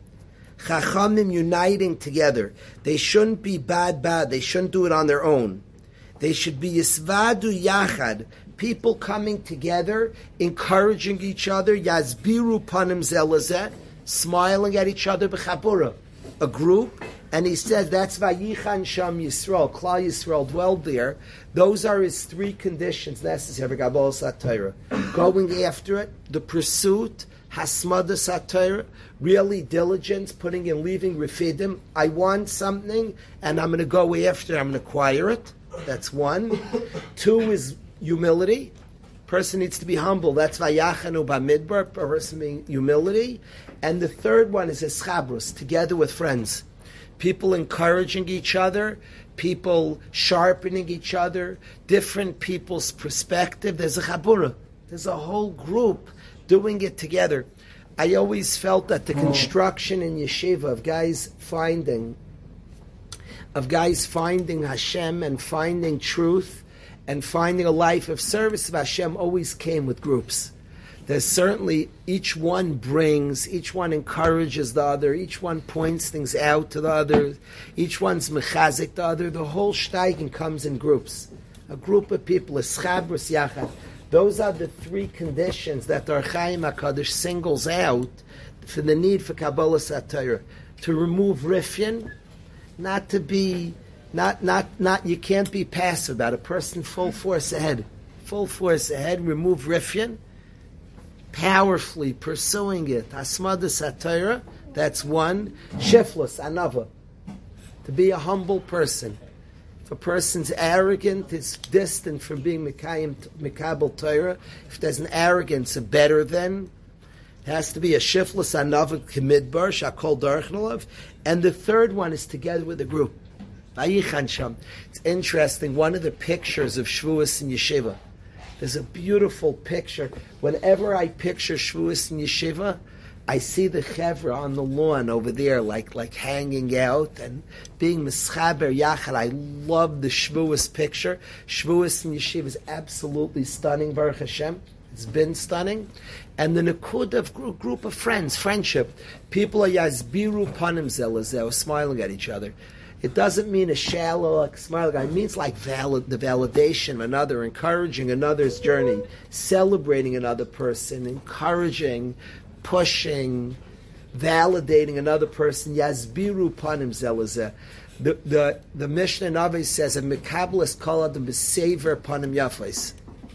Chachamim uniting together. They shouldn't be bad. They shouldn't do it on their own. They should be Yisvadu Yachad, people coming together, encouraging each other, Yazbiru Panim Zelazeh, smiling at each other, B'chabura, a group. And he says that's Vayichan Sham Yisrael, Klal Yisrael dwelled there. Those are his three conditions necessary for Kabbalas HaTorah. Going after it, the pursuit, Hasmadas HaTorah, really diligence, putting and leaving Refidim. I want something, and I'm going to go after it, I'm going to acquire it. That's one. Two is humility. Person needs to be humble. That's Vayachanu Bamidbar, person being humility. And the third one is Eschabrus, together with friends. People encouraging each other, people sharpening each other, different people's perspective. There's a chabura. There's a whole group doing it together. I always felt that the construction in yeshiva of guys finding Hashem and finding truth and finding a life of service of Hashem always came with groups. There's certainly, each one encourages the other, each one points things out to the other, each one's mechazik the other. The whole steigen comes in groups. A group of people, a schabros yachad. Those are the three conditions that the Or Chaim HaKadosh singles out for the need for Kabbalas HaTorah. To remove rifyan, not to be, you can't be passive about a person full force ahead, remove rifyan, powerfully pursuing it. Hasmadas HaTorah, that's one. Shiflus, another. To be a humble person. If a person's arrogant, it's distant from being Mikabel Torah. If there's an arrogance, a better than. It has to be a Shiflus, another, Kimidbar, Shakol Darchnalav. And the third one is together with a group. Vayichan Sham. It's interesting, one of the pictures of Shavuos in Yeshiva. There's a beautiful picture. Whenever I picture Shavuos in Yeshiva, I see the chevra on the lawn over there, like hanging out and being mischaber yachad. I love the Shavuos picture. Shavuos in Yeshiva is absolutely stunning, Baruch Hashem. It's been stunning. And the Nakud of group of friends, friendship. People are Yazbiru Panim Zelazeh, smiling at each other. It doesn't mean a shallow, like smile guy. It means like the validation of another, encouraging another's journey, celebrating another person, encouraging, pushing, validating another person. Yazbiru panim zelazeh. The Mishnah Navi says a mekabelis kol adam b'sever panim yafais.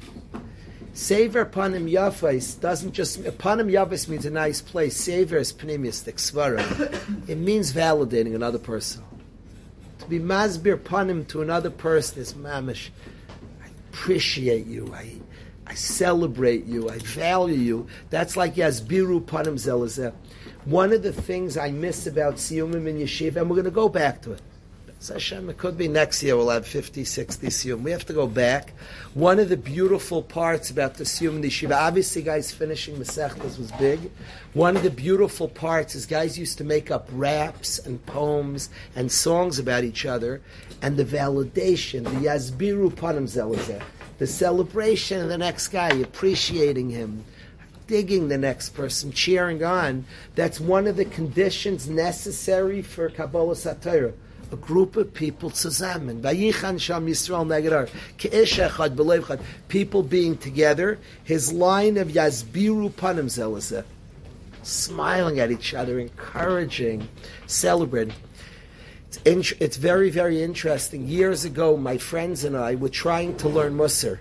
Sever panim yafais doesn't just panim yafais means a nice place. Sever is pneumistic svara. It means validating another person. To be masbir panim to another person is mamish. I appreciate you. I celebrate you. I value you. That's like yazbiru panim zelazeh. One of the things I miss about siyumim in yeshiva, and we're going to go back to it. Hashem, it could be next year we'll have 50, 60 siyum. We have to go back. One of the beautiful parts about the siyum in the yeshiva, obviously guys finishing Masechtas was big. One of the beautiful parts is guys used to make up raps and poems and songs about each other, and the validation, the yazbiru panim zelazeh, the celebration of the next guy, appreciating him, digging the next person, cheering on. That's one of the conditions necessary for Kabbalas HaTorah. A group of people zusammen. Vayichan Sham Yisrael Negadar. Ke'ish echad b'lev echad. People being together. His line of Yazbiru Panim Zelazeh. Smiling at each other, encouraging, celebrating. It's very, very interesting. Years ago, my friends and I were trying to learn Musar.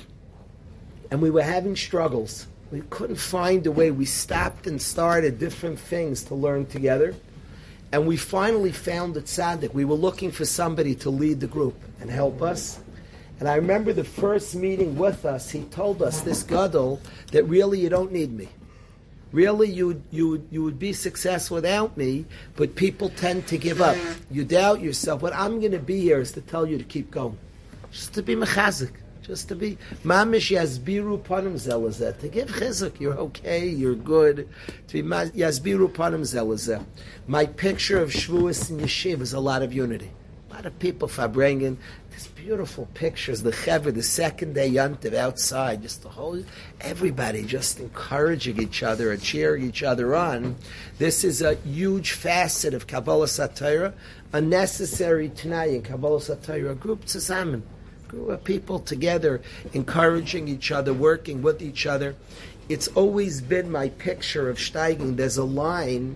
And we were having struggles. We couldn't find a way. We stopped and started different things to learn together. And we finally found a tzaddik. We were looking for somebody to lead the group and help us. And I remember the first meeting with us, he told us, this gadol, that really you don't need me. Really you would be successful without me, but people tend to give up. You doubt yourself. What I'm going to be here is to tell you to keep going. Just to be mechazik. Just to be mamish yazbiru panim zelazeh. To give chizuk, you're okay, you're good. To be yazbiru panim zelazeh. My picture of Shavuos in yeshiva is a lot of unity. A lot of people bringing these beautiful pictures. The chevra, the second day yontiv outside, just the whole, everybody just encouraging each other and cheering each other on. This is a huge facet of Kabbalas HaTorah, a necessary t'nai in Kabbalas HaTorah. A group zusammen. group of people together, encouraging each other, working with each other. It's always been my picture of steiging. There's a line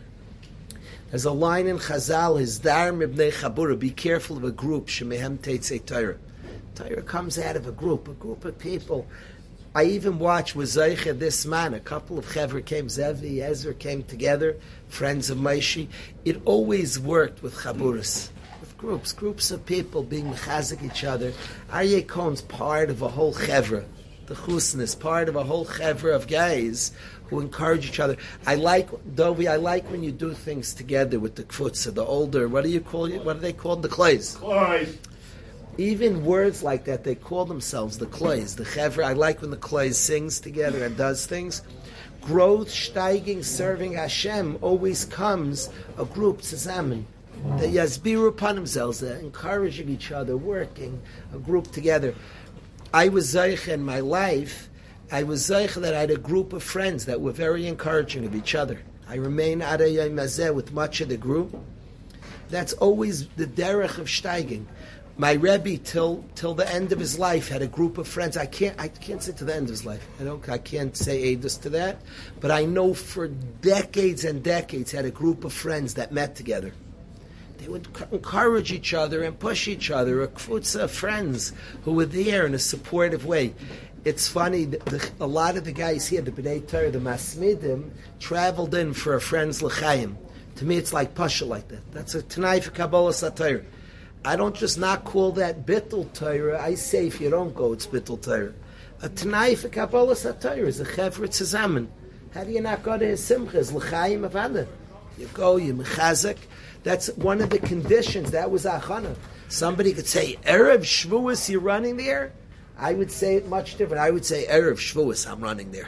in Chazal, Hizdar mibnei chabura, be careful of a group, shemehem teitzei Torah. Torah comes out of a group of people. I even watched with Zeicha this man, a couple of Chevra came, Zevi, Ezra came together, friends of Maishi. It always worked with chaburas, with groups of people being mechazik each other. Aryeh Cohen's part of a whole Chevra. The Chusn is part of a whole Chevra of guys who encourage each other. I like, Dovi, I like when you do things together with the Kfutza, the older, what do they call the Klays? Klays. Even words like that, they call themselves the Klays, the Chevra. I like when the Klays sings together and does things. Growth, steiging, serving Hashem always comes a group, zusammen. The Yasbiru Panimzels, they're encouraging each other, working, a group together. I was Zeich in my life, I was Zeich that I had a group of friends that were very encouraging of each other. I remain Adayay Mazeh with much of the group. That's always the derech of steiging. My Rebbe, till the end of his life, had a group of friends. I can't say to the end of his life. I can't say edus to that. But I know for decades and decades, had a group of friends that met together. They would encourage each other and push each other. A kfutza of friends who were there in a supportive way. It's funny, a lot of the guys here, the B'nai Torah, the Masmidim, traveled in for a friend's l'chaim. To me, it's like pasha like that. That's a Tanai for Kabbalah Satire. I don't just not call that Bittul Torah. I say if you don't go, it's Bittul Torah. A Tanai for Kabbalah Satire is a Chevra Tzazamen. How do you not go to his Simchas? L'chaim Avada. You go, you mechazik. That's one of the conditions. That was Achana. Somebody could say, Erev Shavuos, you're running there? I would say it much different. I would say, Erev Shavuos, I'm running there.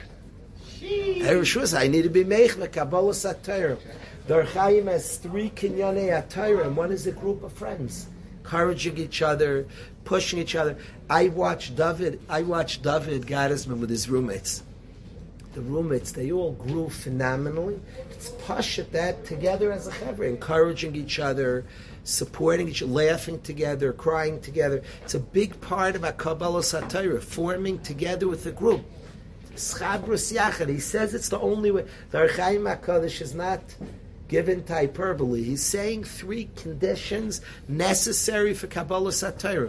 Erev Shavuos, I need to be Meichme, Kabbalah Satire. The Chaim has 3 Kinyanei Atayra, and one is a group of friends. Encouraging each other, pushing each other. I watched David Gottesman with his roommates. The roommates, they all grew phenomenally. It's pashat that together as a chevra, encouraging each other, supporting each other, laughing together, crying together. It's a big part of our Kabbalah Satira, forming together with the group. Schabrus Yachad, he says it's the only way. The Archaim HaKadosh is not given to hyperbole. He's saying 3 conditions necessary for Kabbalah Satira.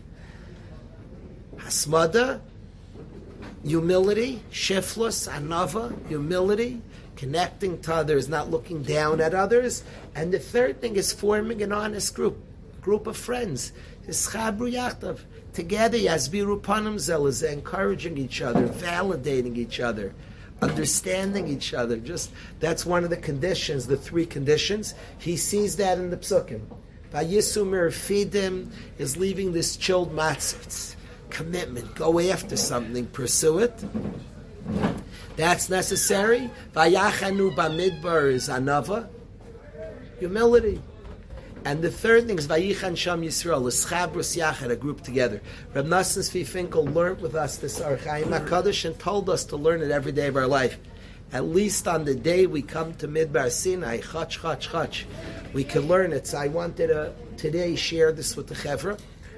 Hasmada, humility, shiflus, anava, humility, connecting to others, not looking down at others. And the third thing is forming an honest group of friends. Ischabru yachtav. Together, yasbiru panim zelazeh, encouraging each other, validating each other, understanding each other. Just that's one of the conditions, the 3 conditions. He sees that in the psukim. Vayisumir fidim is leaving this chilled matzvitz. Commitment, go after something, pursue it. That's necessary. Vayachanu bamidbar is anava, humility. And the third thing is Vayichan Sham Yisrael, a Schabrus Yachad, a group together. Reb Nosson Tzvi Finkel learned with us this Archaim HaKadosh and told us to learn it every day of our life. At least on the day we come to Midbar Sinai, chach, we can learn it. So I wanted to today share this with the Chevra.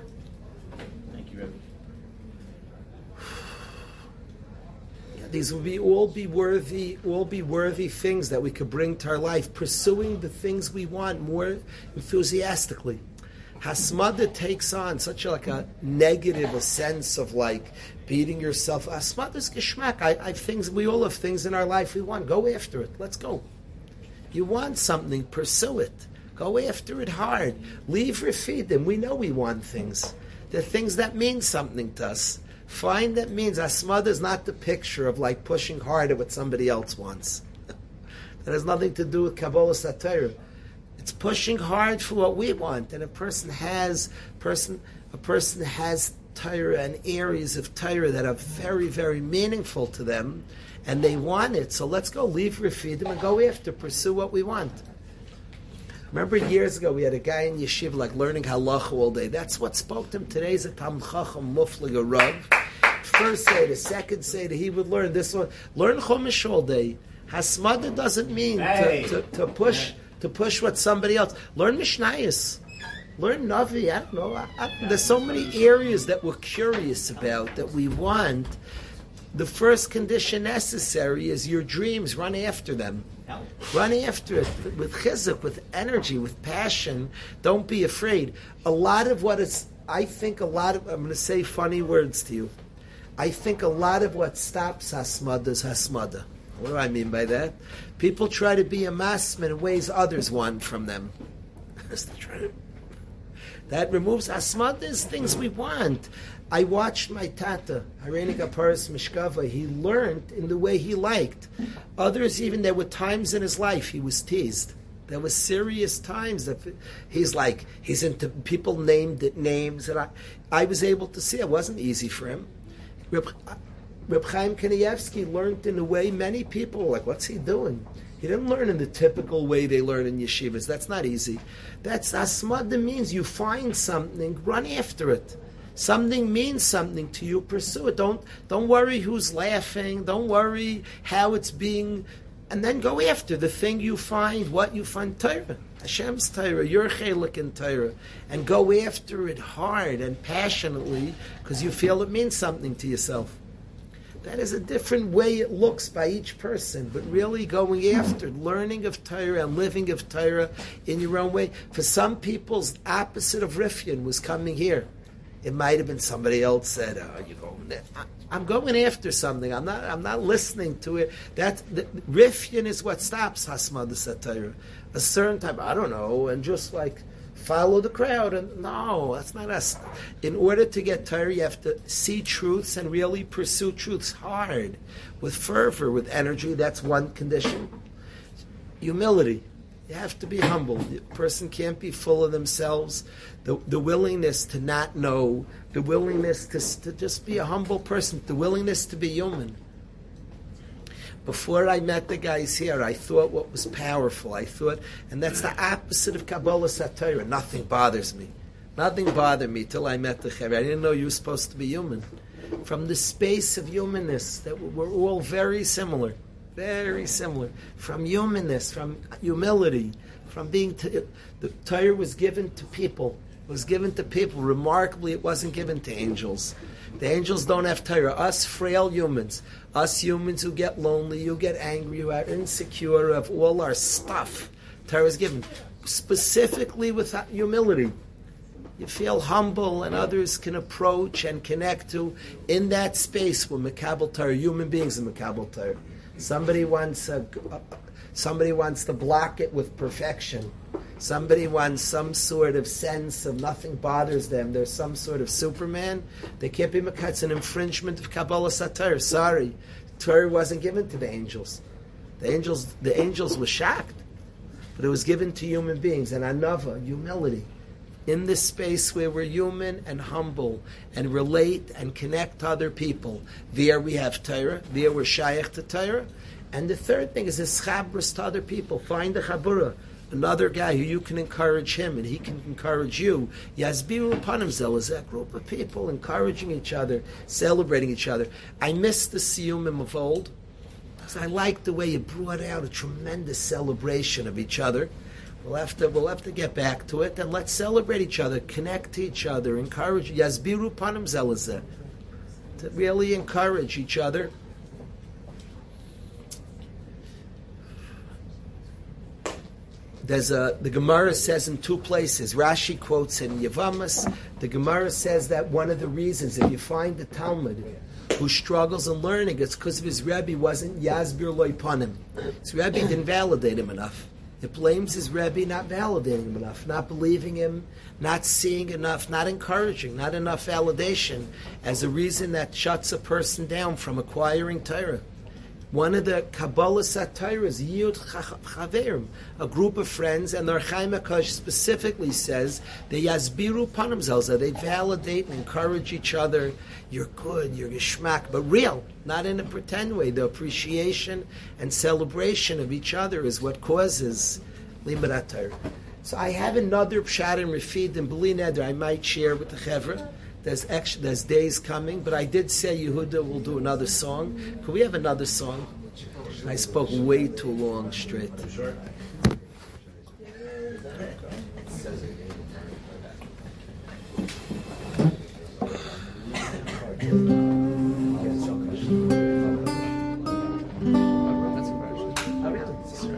These will all be worthy things that we could bring to our life, pursuing the things we want more enthusiastically. Hasmada takes on such a negative, a sense of like beating yourself. Hasmada's geschmack. We all have things in our life we want. Go after it. Let's go. You want something, pursue it. Go after it hard. Leave refidim. We know we want things. They're things that mean something to us. Find that means Asmada is not the picture of like pushing hard at what somebody else wants. That has nothing to do with Kabbalah Satira. It's pushing hard for what we want. And a person has Torah and areas of Torah that are very, very meaningful to them, and they want it. So let's go leave Refidim and go after, pursue what we want. Remember years ago we had a guy in yeshiva like learning halacha all day. That's what spoke to him. Today's a Talmid Chacham Muflig a Rav. First Seder, second Seder, he would learn this one. Learn Chumash all day. Hasmada doesn't mean to push what somebody else. Learn Mishnayos. Learn Navi, I don't know. There's so many areas that we're curious about, that we want. The first condition necessary is your dreams. Run after them. Run after it with chizuk, with energy, with passion. Don't be afraid. I'm going to say funny words to you. I think a lot of what stops hasmada is hasmada. What do I mean by that? People try to be a masman in ways others want from them. That removes hasmada is things we want. I watched my tata, Harenik Aparis Mishkava. He learned in the way he liked. Others, even there were times in his life he was teased. There were serious times that he's into people named it names, and I was able to see it wasn't easy for him. Reb Chaim Kanievsky learned in a way many people were like, what's he doing? He didn't learn in the typical way they learn in yeshivas. That's not easy. That's asmada, means you find something, run after it. Something means something to you, pursue it. Don't worry who's laughing. Don't worry how it's being, and then go after the thing you find, what you find. Torah, Hashem's Torah, your chelik in Torah, and go after it hard and passionately because you feel it means something to yourself. That is a different way it looks by each person, but really going after learning of Torah and living of Torah in your own way. For some people's opposite of Rifyan was coming here. It might have been somebody else said, "Oh, you going there?" I'm going after something. I'm not listening to it. Rifyan is what stops Hasmada Satira. A certain type, I don't know, and just like follow the crowd. And no, that's not us. In order to get Torah, you have to see truths and really pursue truths hard, with fervor, with energy. That's one condition. Humility. You have to be humble. The person can't be full of themselves. The willingness to not know, the willingness to just be a humble person, the willingness to be human. Before I met the guys here, I thought what was powerful. And that's the opposite of Kabbalah Satira. Nothing bothers me. Nothing bothered me till I met the Chaver. I didn't know you were supposed to be human. From the space of humanness, that we're all very similar. Very similar. From humanness, from humility, from being... the Torah was given to people. It was given to people. Remarkably, it wasn't given to angels. The angels don't have Torah. Us frail humans. Us humans who get lonely, you get angry, you are insecure of all our stuff. Torah is given. Specifically with humility. You feel humble and others can approach and connect to. In that space with Mekabel Torah, human beings in Mekabel Torah. Somebody wants to block it with perfection. Somebody wants some sort of sense of nothing bothers them. There's some sort of Superman. They can't be Mekabel. It's an infringement of Kabbalah Satir. Sorry, Torah wasn't given to the angels. The angels were shocked, but it was given to human beings. And anava, humility. In this space where we're human and humble and relate and connect to other people, there we have Torah, there we're shaykh to Torah. And the third thing is a chabras to other people. Find a chabura, another guy who you can encourage him and he can encourage you. Yazbiru Panamzel is that group of people encouraging each other, celebrating each other. I miss the siyumim of old because I like the way you brought out a tremendous celebration of each other. We'll have to get back to it, and let's celebrate each other, connect to each other, encourage. Yazbiru panim zelazeh, to really encourage each other. The Gemara says in two places. Rashi quotes in Yavamas. The Gemara says that one of the reasons, if you find the Talmud who struggles in learning, it's because of his Rebbe wasn't Yazbir loy panim. His Rebbe didn't validate him enough. It blames his Rebbe not validating him enough, not believing him, not seeing enough, not encouraging, not enough validation as a reason that shuts a person down from acquiring Torah. One of the Kabbalah Satira is Yud Chaverim, a group of friends, and the Chaim HaKadosh specifically says they Yazbiru Panim Zelza, they validate and encourage each other. You're good, you're geschmack, but real, not in a pretend way. The appreciation and celebration of each other is what causes Limudat Torah. So I have another Pshat and Refid and B'li Neder I might share with the Chevra. There's days coming, but I did say Yehuda will do another song. Can we have another song? I spoke way too long straight. That's a question.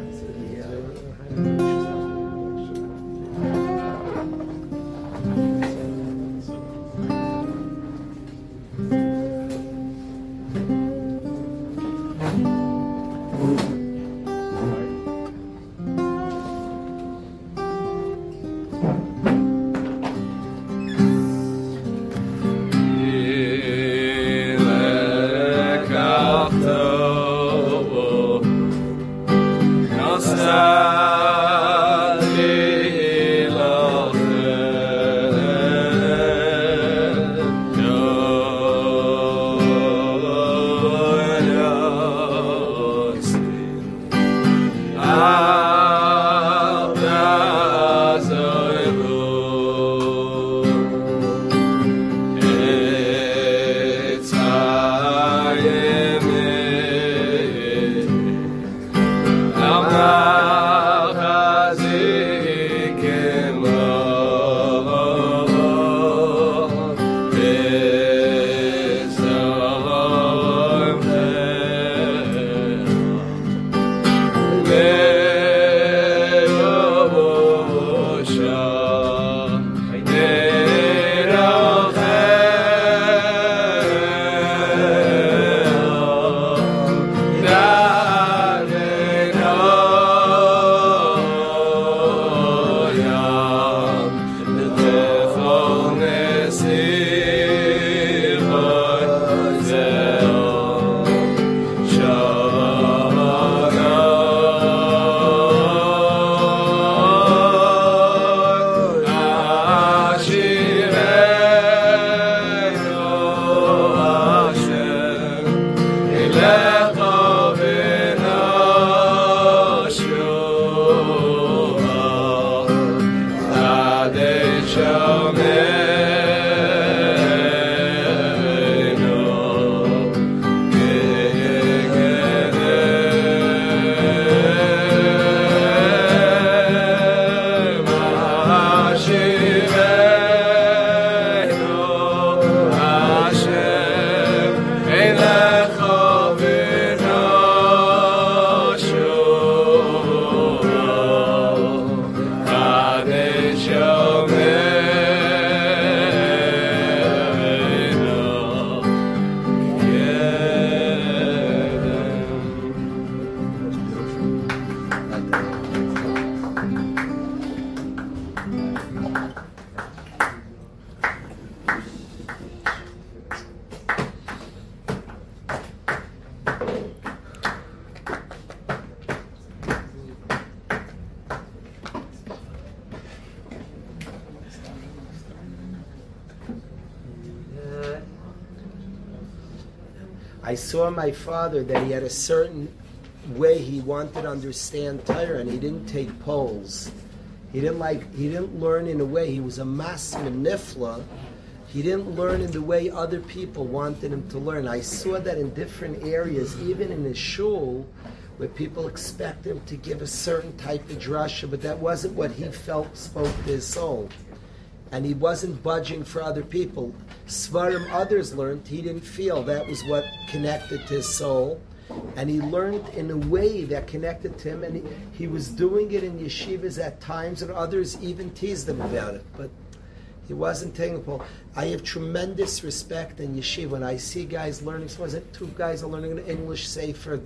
I saw my father that he had a certain way he wanted to understand Torah, and he didn't take polls. He didn't learn in a way. He was a masman nifla. He didn't learn in the way other people wanted him to learn. I saw that in different areas, even in his shul, where people expect him to give a certain type of drasha, but that wasn't what he felt spoke to his soul. And he wasn't budging for other people. Svarim others learned, he didn't feel that was what connected to his soul. And he learned in a way that connected to him, and he was doing it in yeshivas at times, and others even teased him about it. But he wasn't taking a poll. I have tremendous respect in yeshiva when I see guys learning. So was it 2 guys are learning an English sefer?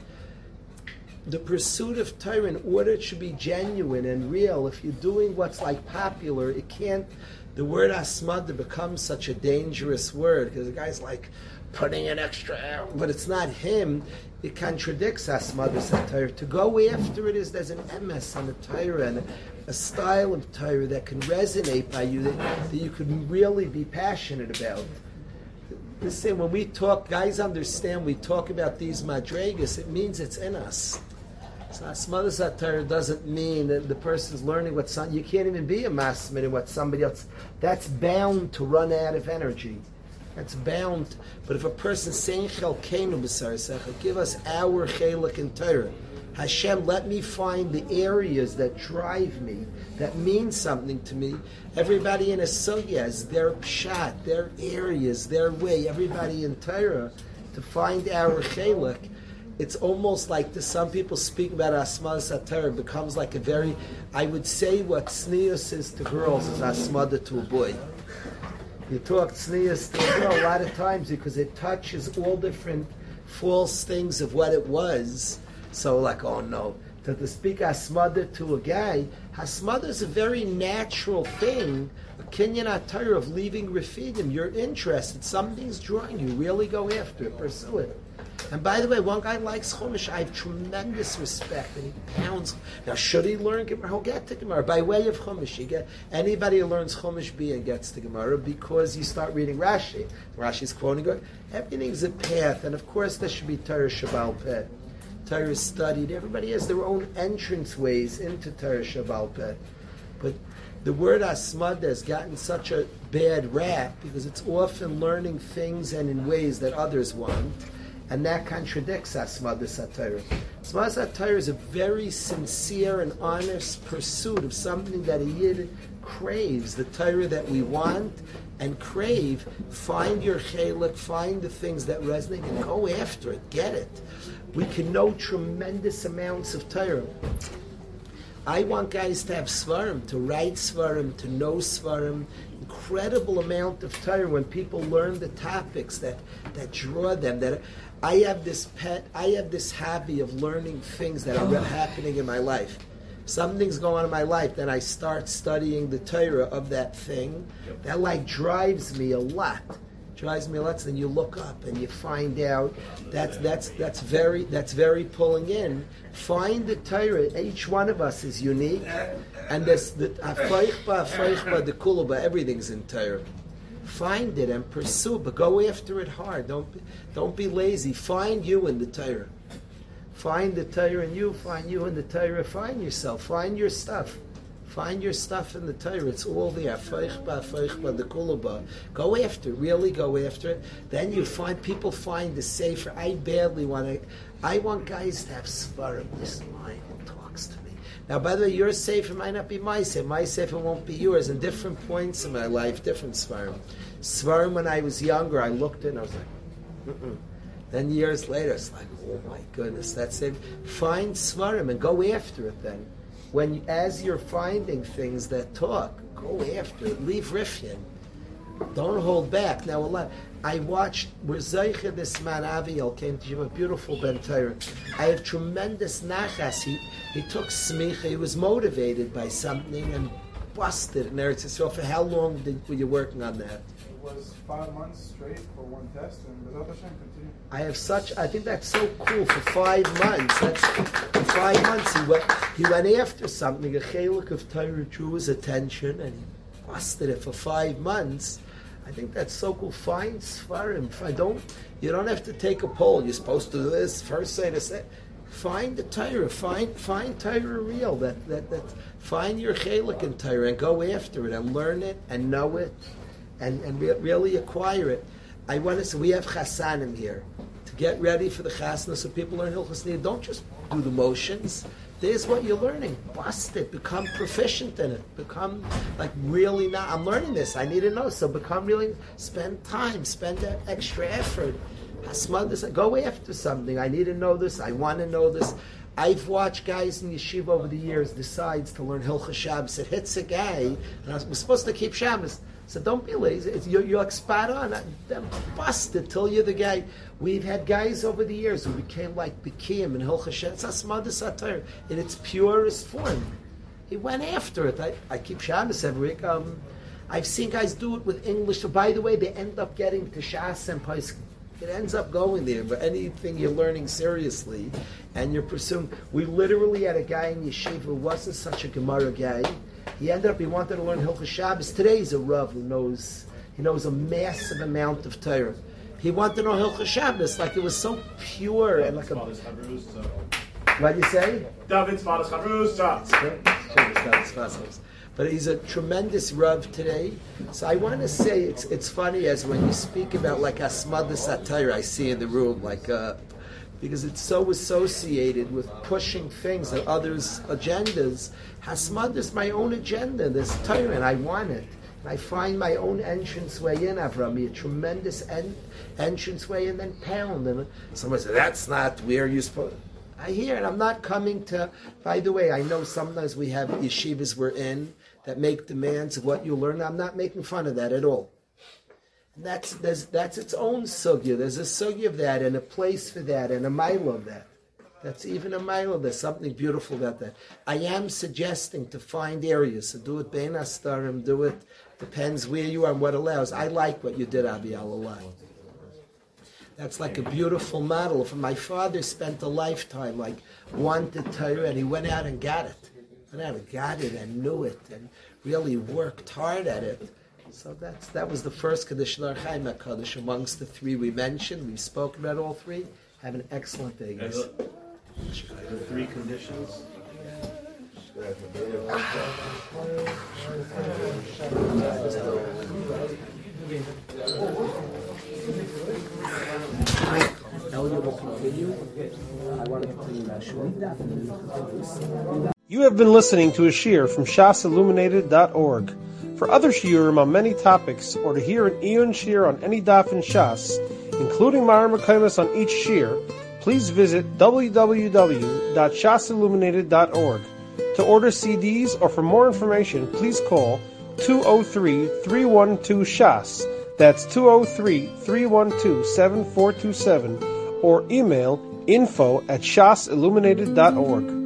The pursuit of Torah, in order it should be genuine and real. If you're doing what's like popular, it can't. The word asmada becomes such a dangerous word because the guy's like putting an extra, but it's not him. It contradicts asmada Torah. To go after it is there's an emes on the Torah and a style of Torah that can resonate by you that you could really be passionate about. Listen, when we talk, guys understand we talk about these madregas, it means it's in us. So asmadas Torah doesn't mean that the person's learning what you can't even be a masman in what somebody else. That's bound to run out of energy. That's bound. But if a person's saying chelkeinu b'sarasecha, give us our chelik in Torah, Hashem, let me find the areas that drive me, that mean something to me. Everybody in a sugya has their pshat, their areas, their way. Everybody in Torah, to find our chelik. It's almost like some people speak about Asmada Satar becomes like a very, I would say what tznius is to girls is Asmada to a boy. You talk tznius to a girl a lot of times because it touches all different false things of what it was. So like, oh no, to speak Asmada to a guy, Asmada is a very natural thing, a kinyan atayr of leaving refidim. You're interested, something's drawing you, really go after it, pursue it. And by the way, one guy likes Chumash. I have tremendous respect, and he pounds. Now, should he learn Gemara? He'll get to Gemara by way of Chumash. Anybody who learns Chumash B and gets to Gemara because you start reading Rashi. Rashi's quoting it. Everything's a path, and of course there should be Torah Shabbal Peh. Torah is studied. Everybody has their own entrance ways into Torah Shabbal Peh. But the word Asmada has gotten such a bad rap because it's often learning things and in ways that others want. And that contradicts Asmada Satorah. Asmada Satorah is a very sincere and honest pursuit of something that a Yid craves, the Torah that we want and crave. Find your chelik, find the things that resonate, and go after it, get it. We can know tremendous amounts of Torah. I want guys to have svarim, to write svarim, to know svarim. Incredible amount of Torah when people learn the topics that draw them. That I have this hobby of learning things that are happening in my life. Something's going on in my life, then I start studying the Torah of that thing. That like drives me a lot. Then you look up and you find out that's very pulling in. Find the Torah. Each one of us is unique, and the kuluba, everything's in Torah. Find it and pursue, but go after it hard. Don't be lazy. Find you in the Torah. Find the Torah in you. Find you in the Torah. Find yourself. Find your stuff. Find your stuff in the Torah. It's all there. The kuluba. Go after it. Really go after it. Then you find people find the sefer. I want guys to have svarim. This is mine. It talks to me. Now, by the way, your sefer might not be my sefer. My sefer won't be yours. In different points in my life, different svarim. Svarim when I was younger, I looked in. I was like, Then years later, it's like, oh my goodness, that's it. Find svarim and go after it. Then. As you're finding things that talk, go after it. Leave Rifyan. Don't hold back. Now, I watched where Zeicha, this man Aviel, came to Yeshiva, beautiful Ben Torah. I have tremendous nachas. He took smicha. He was motivated by something and busted in Eretz Yisrael. For how long were you working on that? It was 5 months straight for one test, and B'ezrat Hashem continued. I think that's so cool. For 5 months, for 5 months he went after something. A chelik of Torah drew his attention, and he busted it for 5 months. I think that's so cool. Find svarim. You don't have to take a poll. You're supposed to do this first, say this. Find the Torah. Find Torah real. That find your chelik in Torah and go after it and learn it and know it and really acquire it. I want to say we have chasanim here to get ready for the chasna. So people learn Hilchos Nida. Don't just do the motions. There's what you're learning. Bust it. Become proficient in it. Become really now. I'm learning this. I need to know. So become really. Spend time. Spend that extra effort. Go after something. I need to know this. I want to know this. I've watched guys in yeshiva over the years decides to learn Hilchos Shabbos. It hits a guy, and we're supposed to keep Shabbos. So don't be lazy. You're like spot on. Bust it till you're the guy. We've had guys over the years who became like Bikim and Hilchos Shabbos. It's Asmada Satar in its purest form. He went after it. I keep Shabbos every week. I've seen guys do it with English. So by the way, they end up getting to Shas and Pesach. It ends up going there. But anything you're learning seriously and you're pursuing. We literally had a guy in yeshiva who wasn't such a Gemara guy. He wanted to learn Hilchos Shabbos. Today he's a Rav who knows a massive amount of Torah. He wanted to know Hilchos Shabbos, like it was so pure and like a... What do you say? David's Fadas Chavrusa. But he's a tremendous Rav today. So I want to say it's funny as when you speak about like Asmada Satar, I see in the room like because it's so associated with pushing things and others' agendas. Hasmad is my own agenda. There's Torah, and I want it. And I find my own entranceway in Avrami, a tremendous entranceway, and then pound. And someone says, that's not where you're supposed. I hear it. I'm not coming to. By the way, I know sometimes we have yeshivas we're in that make demands of what you learn. I'm not making fun of that at all. And that's its own sugya. There's a sugya of that and a place for that and a mile of that. That's even a mile. There's something beautiful about that. I am suggesting to find areas. So do it bein astarim, do it. Depends where you are and what allows. I like what you did, Abi Alallah. That's like a beautiful model. My father spent a lifetime, wanted Torah, and he went out and got it. Went out and got it and knew it and really worked hard at it. So that was the first Kaddish Lar Chaim HaKadosh amongst the three we mentioned. We've spoken about all three. Have an excellent day, guys. The three conditions. Elliot will continue. I want to continue that short. You have been listening to a shiur from shasilluminated.org. For other shiurim on many topics, or to hear an Iyun shiur on any daf in Shas, including Mareh Mekomos on each shiur, please visit www.shasilluminated.org. To order CDs or for more information, please call 203-312-SHAS. That's 203-312-7427, or email info@shasilluminated.org.